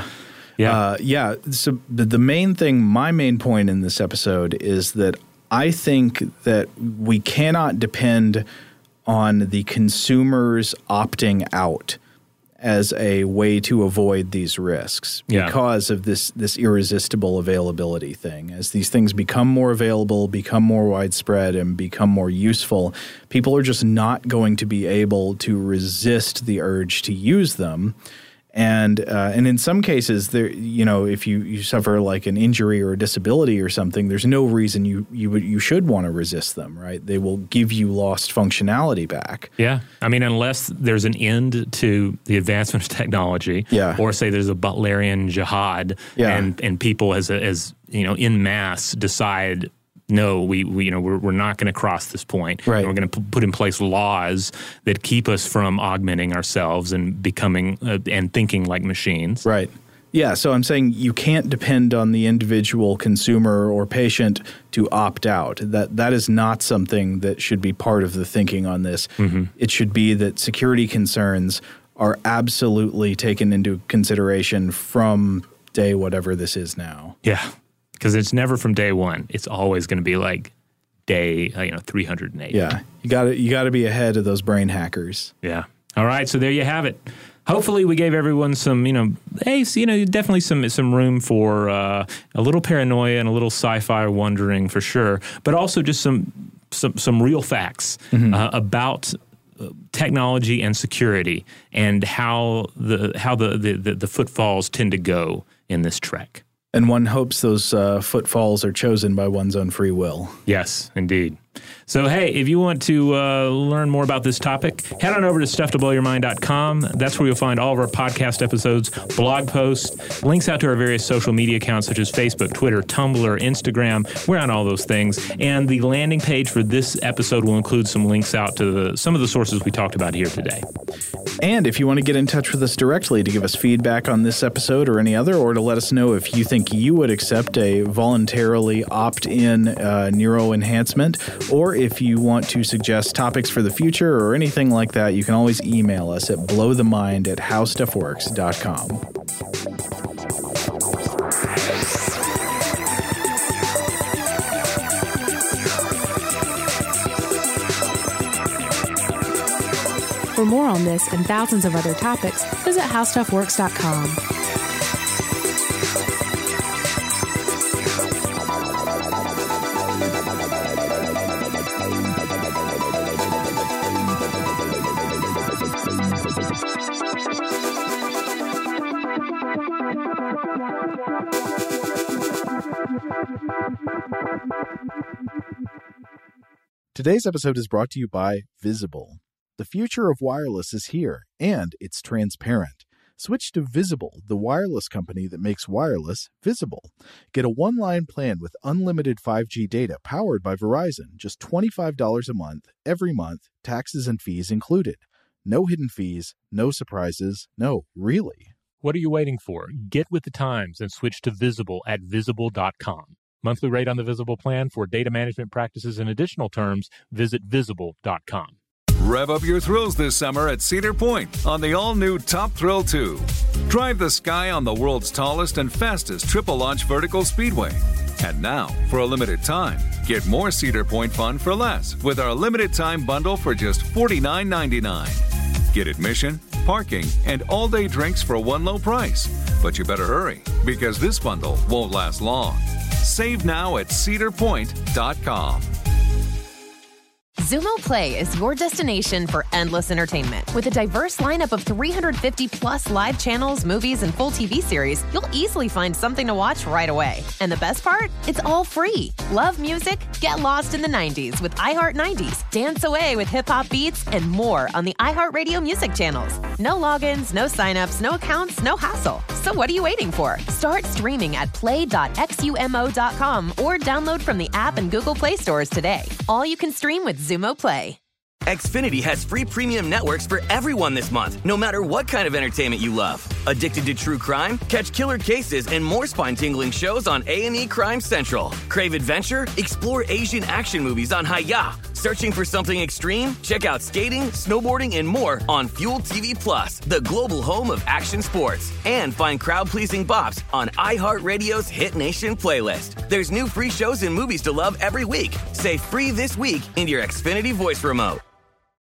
the main thing, my main point in this episode is that I think that we cannot depend on the consumers opting out as a way to avoid these risks because of this irresistible availability thing. As these things become more available, become more widespread, and become more useful, people are just not going to be able to resist the urge to use them. And in some cases, there, if you suffer like an injury or a disability or something, there's no reason you should want to resist them, right? They will give you lost functionality back. Yeah, I mean, unless there's an end to the advancement of technology, or say there's a Butlerian jihad, and people as en masse decide. No, we're not going to cross this point. Right. We're going to put in place laws that keep us from augmenting ourselves and becoming and thinking like machines. Right. Yeah. So I'm saying you can't depend on the individual consumer or patient to opt out. That is not something that should be part of the thinking on this. It should be that security concerns are absolutely taken into consideration from day whatever this is now. Yeah. Because it's never from day one. It's always going to be like day 380. Yeah, you got to be ahead of those brain hackers. Yeah. All right. So there you have it. Hopefully, we gave everyone some definitely some room for a little paranoia and a little sci-fi wondering for sure, but also just some real facts about technology and security and how the footfalls tend to go in this trek. And one hopes those footfalls are chosen by one's own free will. Yes, indeed. So, hey, if you want to learn more about this topic, head on over to stufftoblowyourmind.com. That's where you'll find all of our podcast episodes, blog posts, links out to our various social media accounts such as Facebook, Twitter, Tumblr, Instagram. We're on all those things. And the landing page for this episode will include some links out to some of the sources we talked about here today. And if you want to get in touch with us directly to give us feedback on this episode or any other, or to let us know if you think you would accept a voluntarily opt-in neuro enhancement, or if you want to suggest topics for the future or anything like that, you can always email us at blowthemind@howstuffworks.com. For more on this and thousands of other topics, visit howstuffworks.com. Today's episode is brought to you by Visible. The future of wireless is here, and it's transparent. Switch to Visible, the wireless company that makes wireless visible. Get a one-line plan with unlimited 5G data powered by Verizon, just $25 a month, every month, taxes and fees included. No hidden fees, no surprises, no, really. What are you waiting for? Get with the times and switch to Visible at Visible.com. Monthly rate on the Visible plan. For data management practices and additional terms, visit Visible.com. Rev up your thrills this summer at Cedar Point on the all-new Top Thrill 2. Drive the sky on the world's tallest and fastest triple-launch vertical speedway. And now, for a limited time, get more Cedar Point fun for less with our limited-time bundle for just $49.99. Get admission, parking, and all-day drinks for one low price. But you better hurry, because this bundle won't last long. Save now at cedarpoint.com. Xumo Play is your destination for endless entertainment. With a diverse lineup of 350-plus live channels, movies, and full TV series, you'll easily find something to watch right away. And the best part? It's all free. Love music? Get lost in the 90s with iHeart 90s, dance away with hip-hop beats, and more on the iHeartRadio music channels. No logins, no signups, no accounts, no hassle. So what are you waiting for? Start streaming at play.xumo.com or download from the app and Google Play stores today. All you can stream with Xumo Play. Xfinity has free premium networks for everyone this month, no matter what kind of entertainment you love. Addicted to true crime? Catch killer cases and more spine-tingling shows on A&E Crime Central. Crave adventure? Explore Asian action movies on Hi-Ya. Searching for something extreme? Check out skating, snowboarding, and more on Fuel TV Plus, the global home of action sports. And find crowd-pleasing bops on iHeartRadio's Hit Nation playlist. There's new free shows and movies to love every week. Say free this week in your Xfinity voice remote.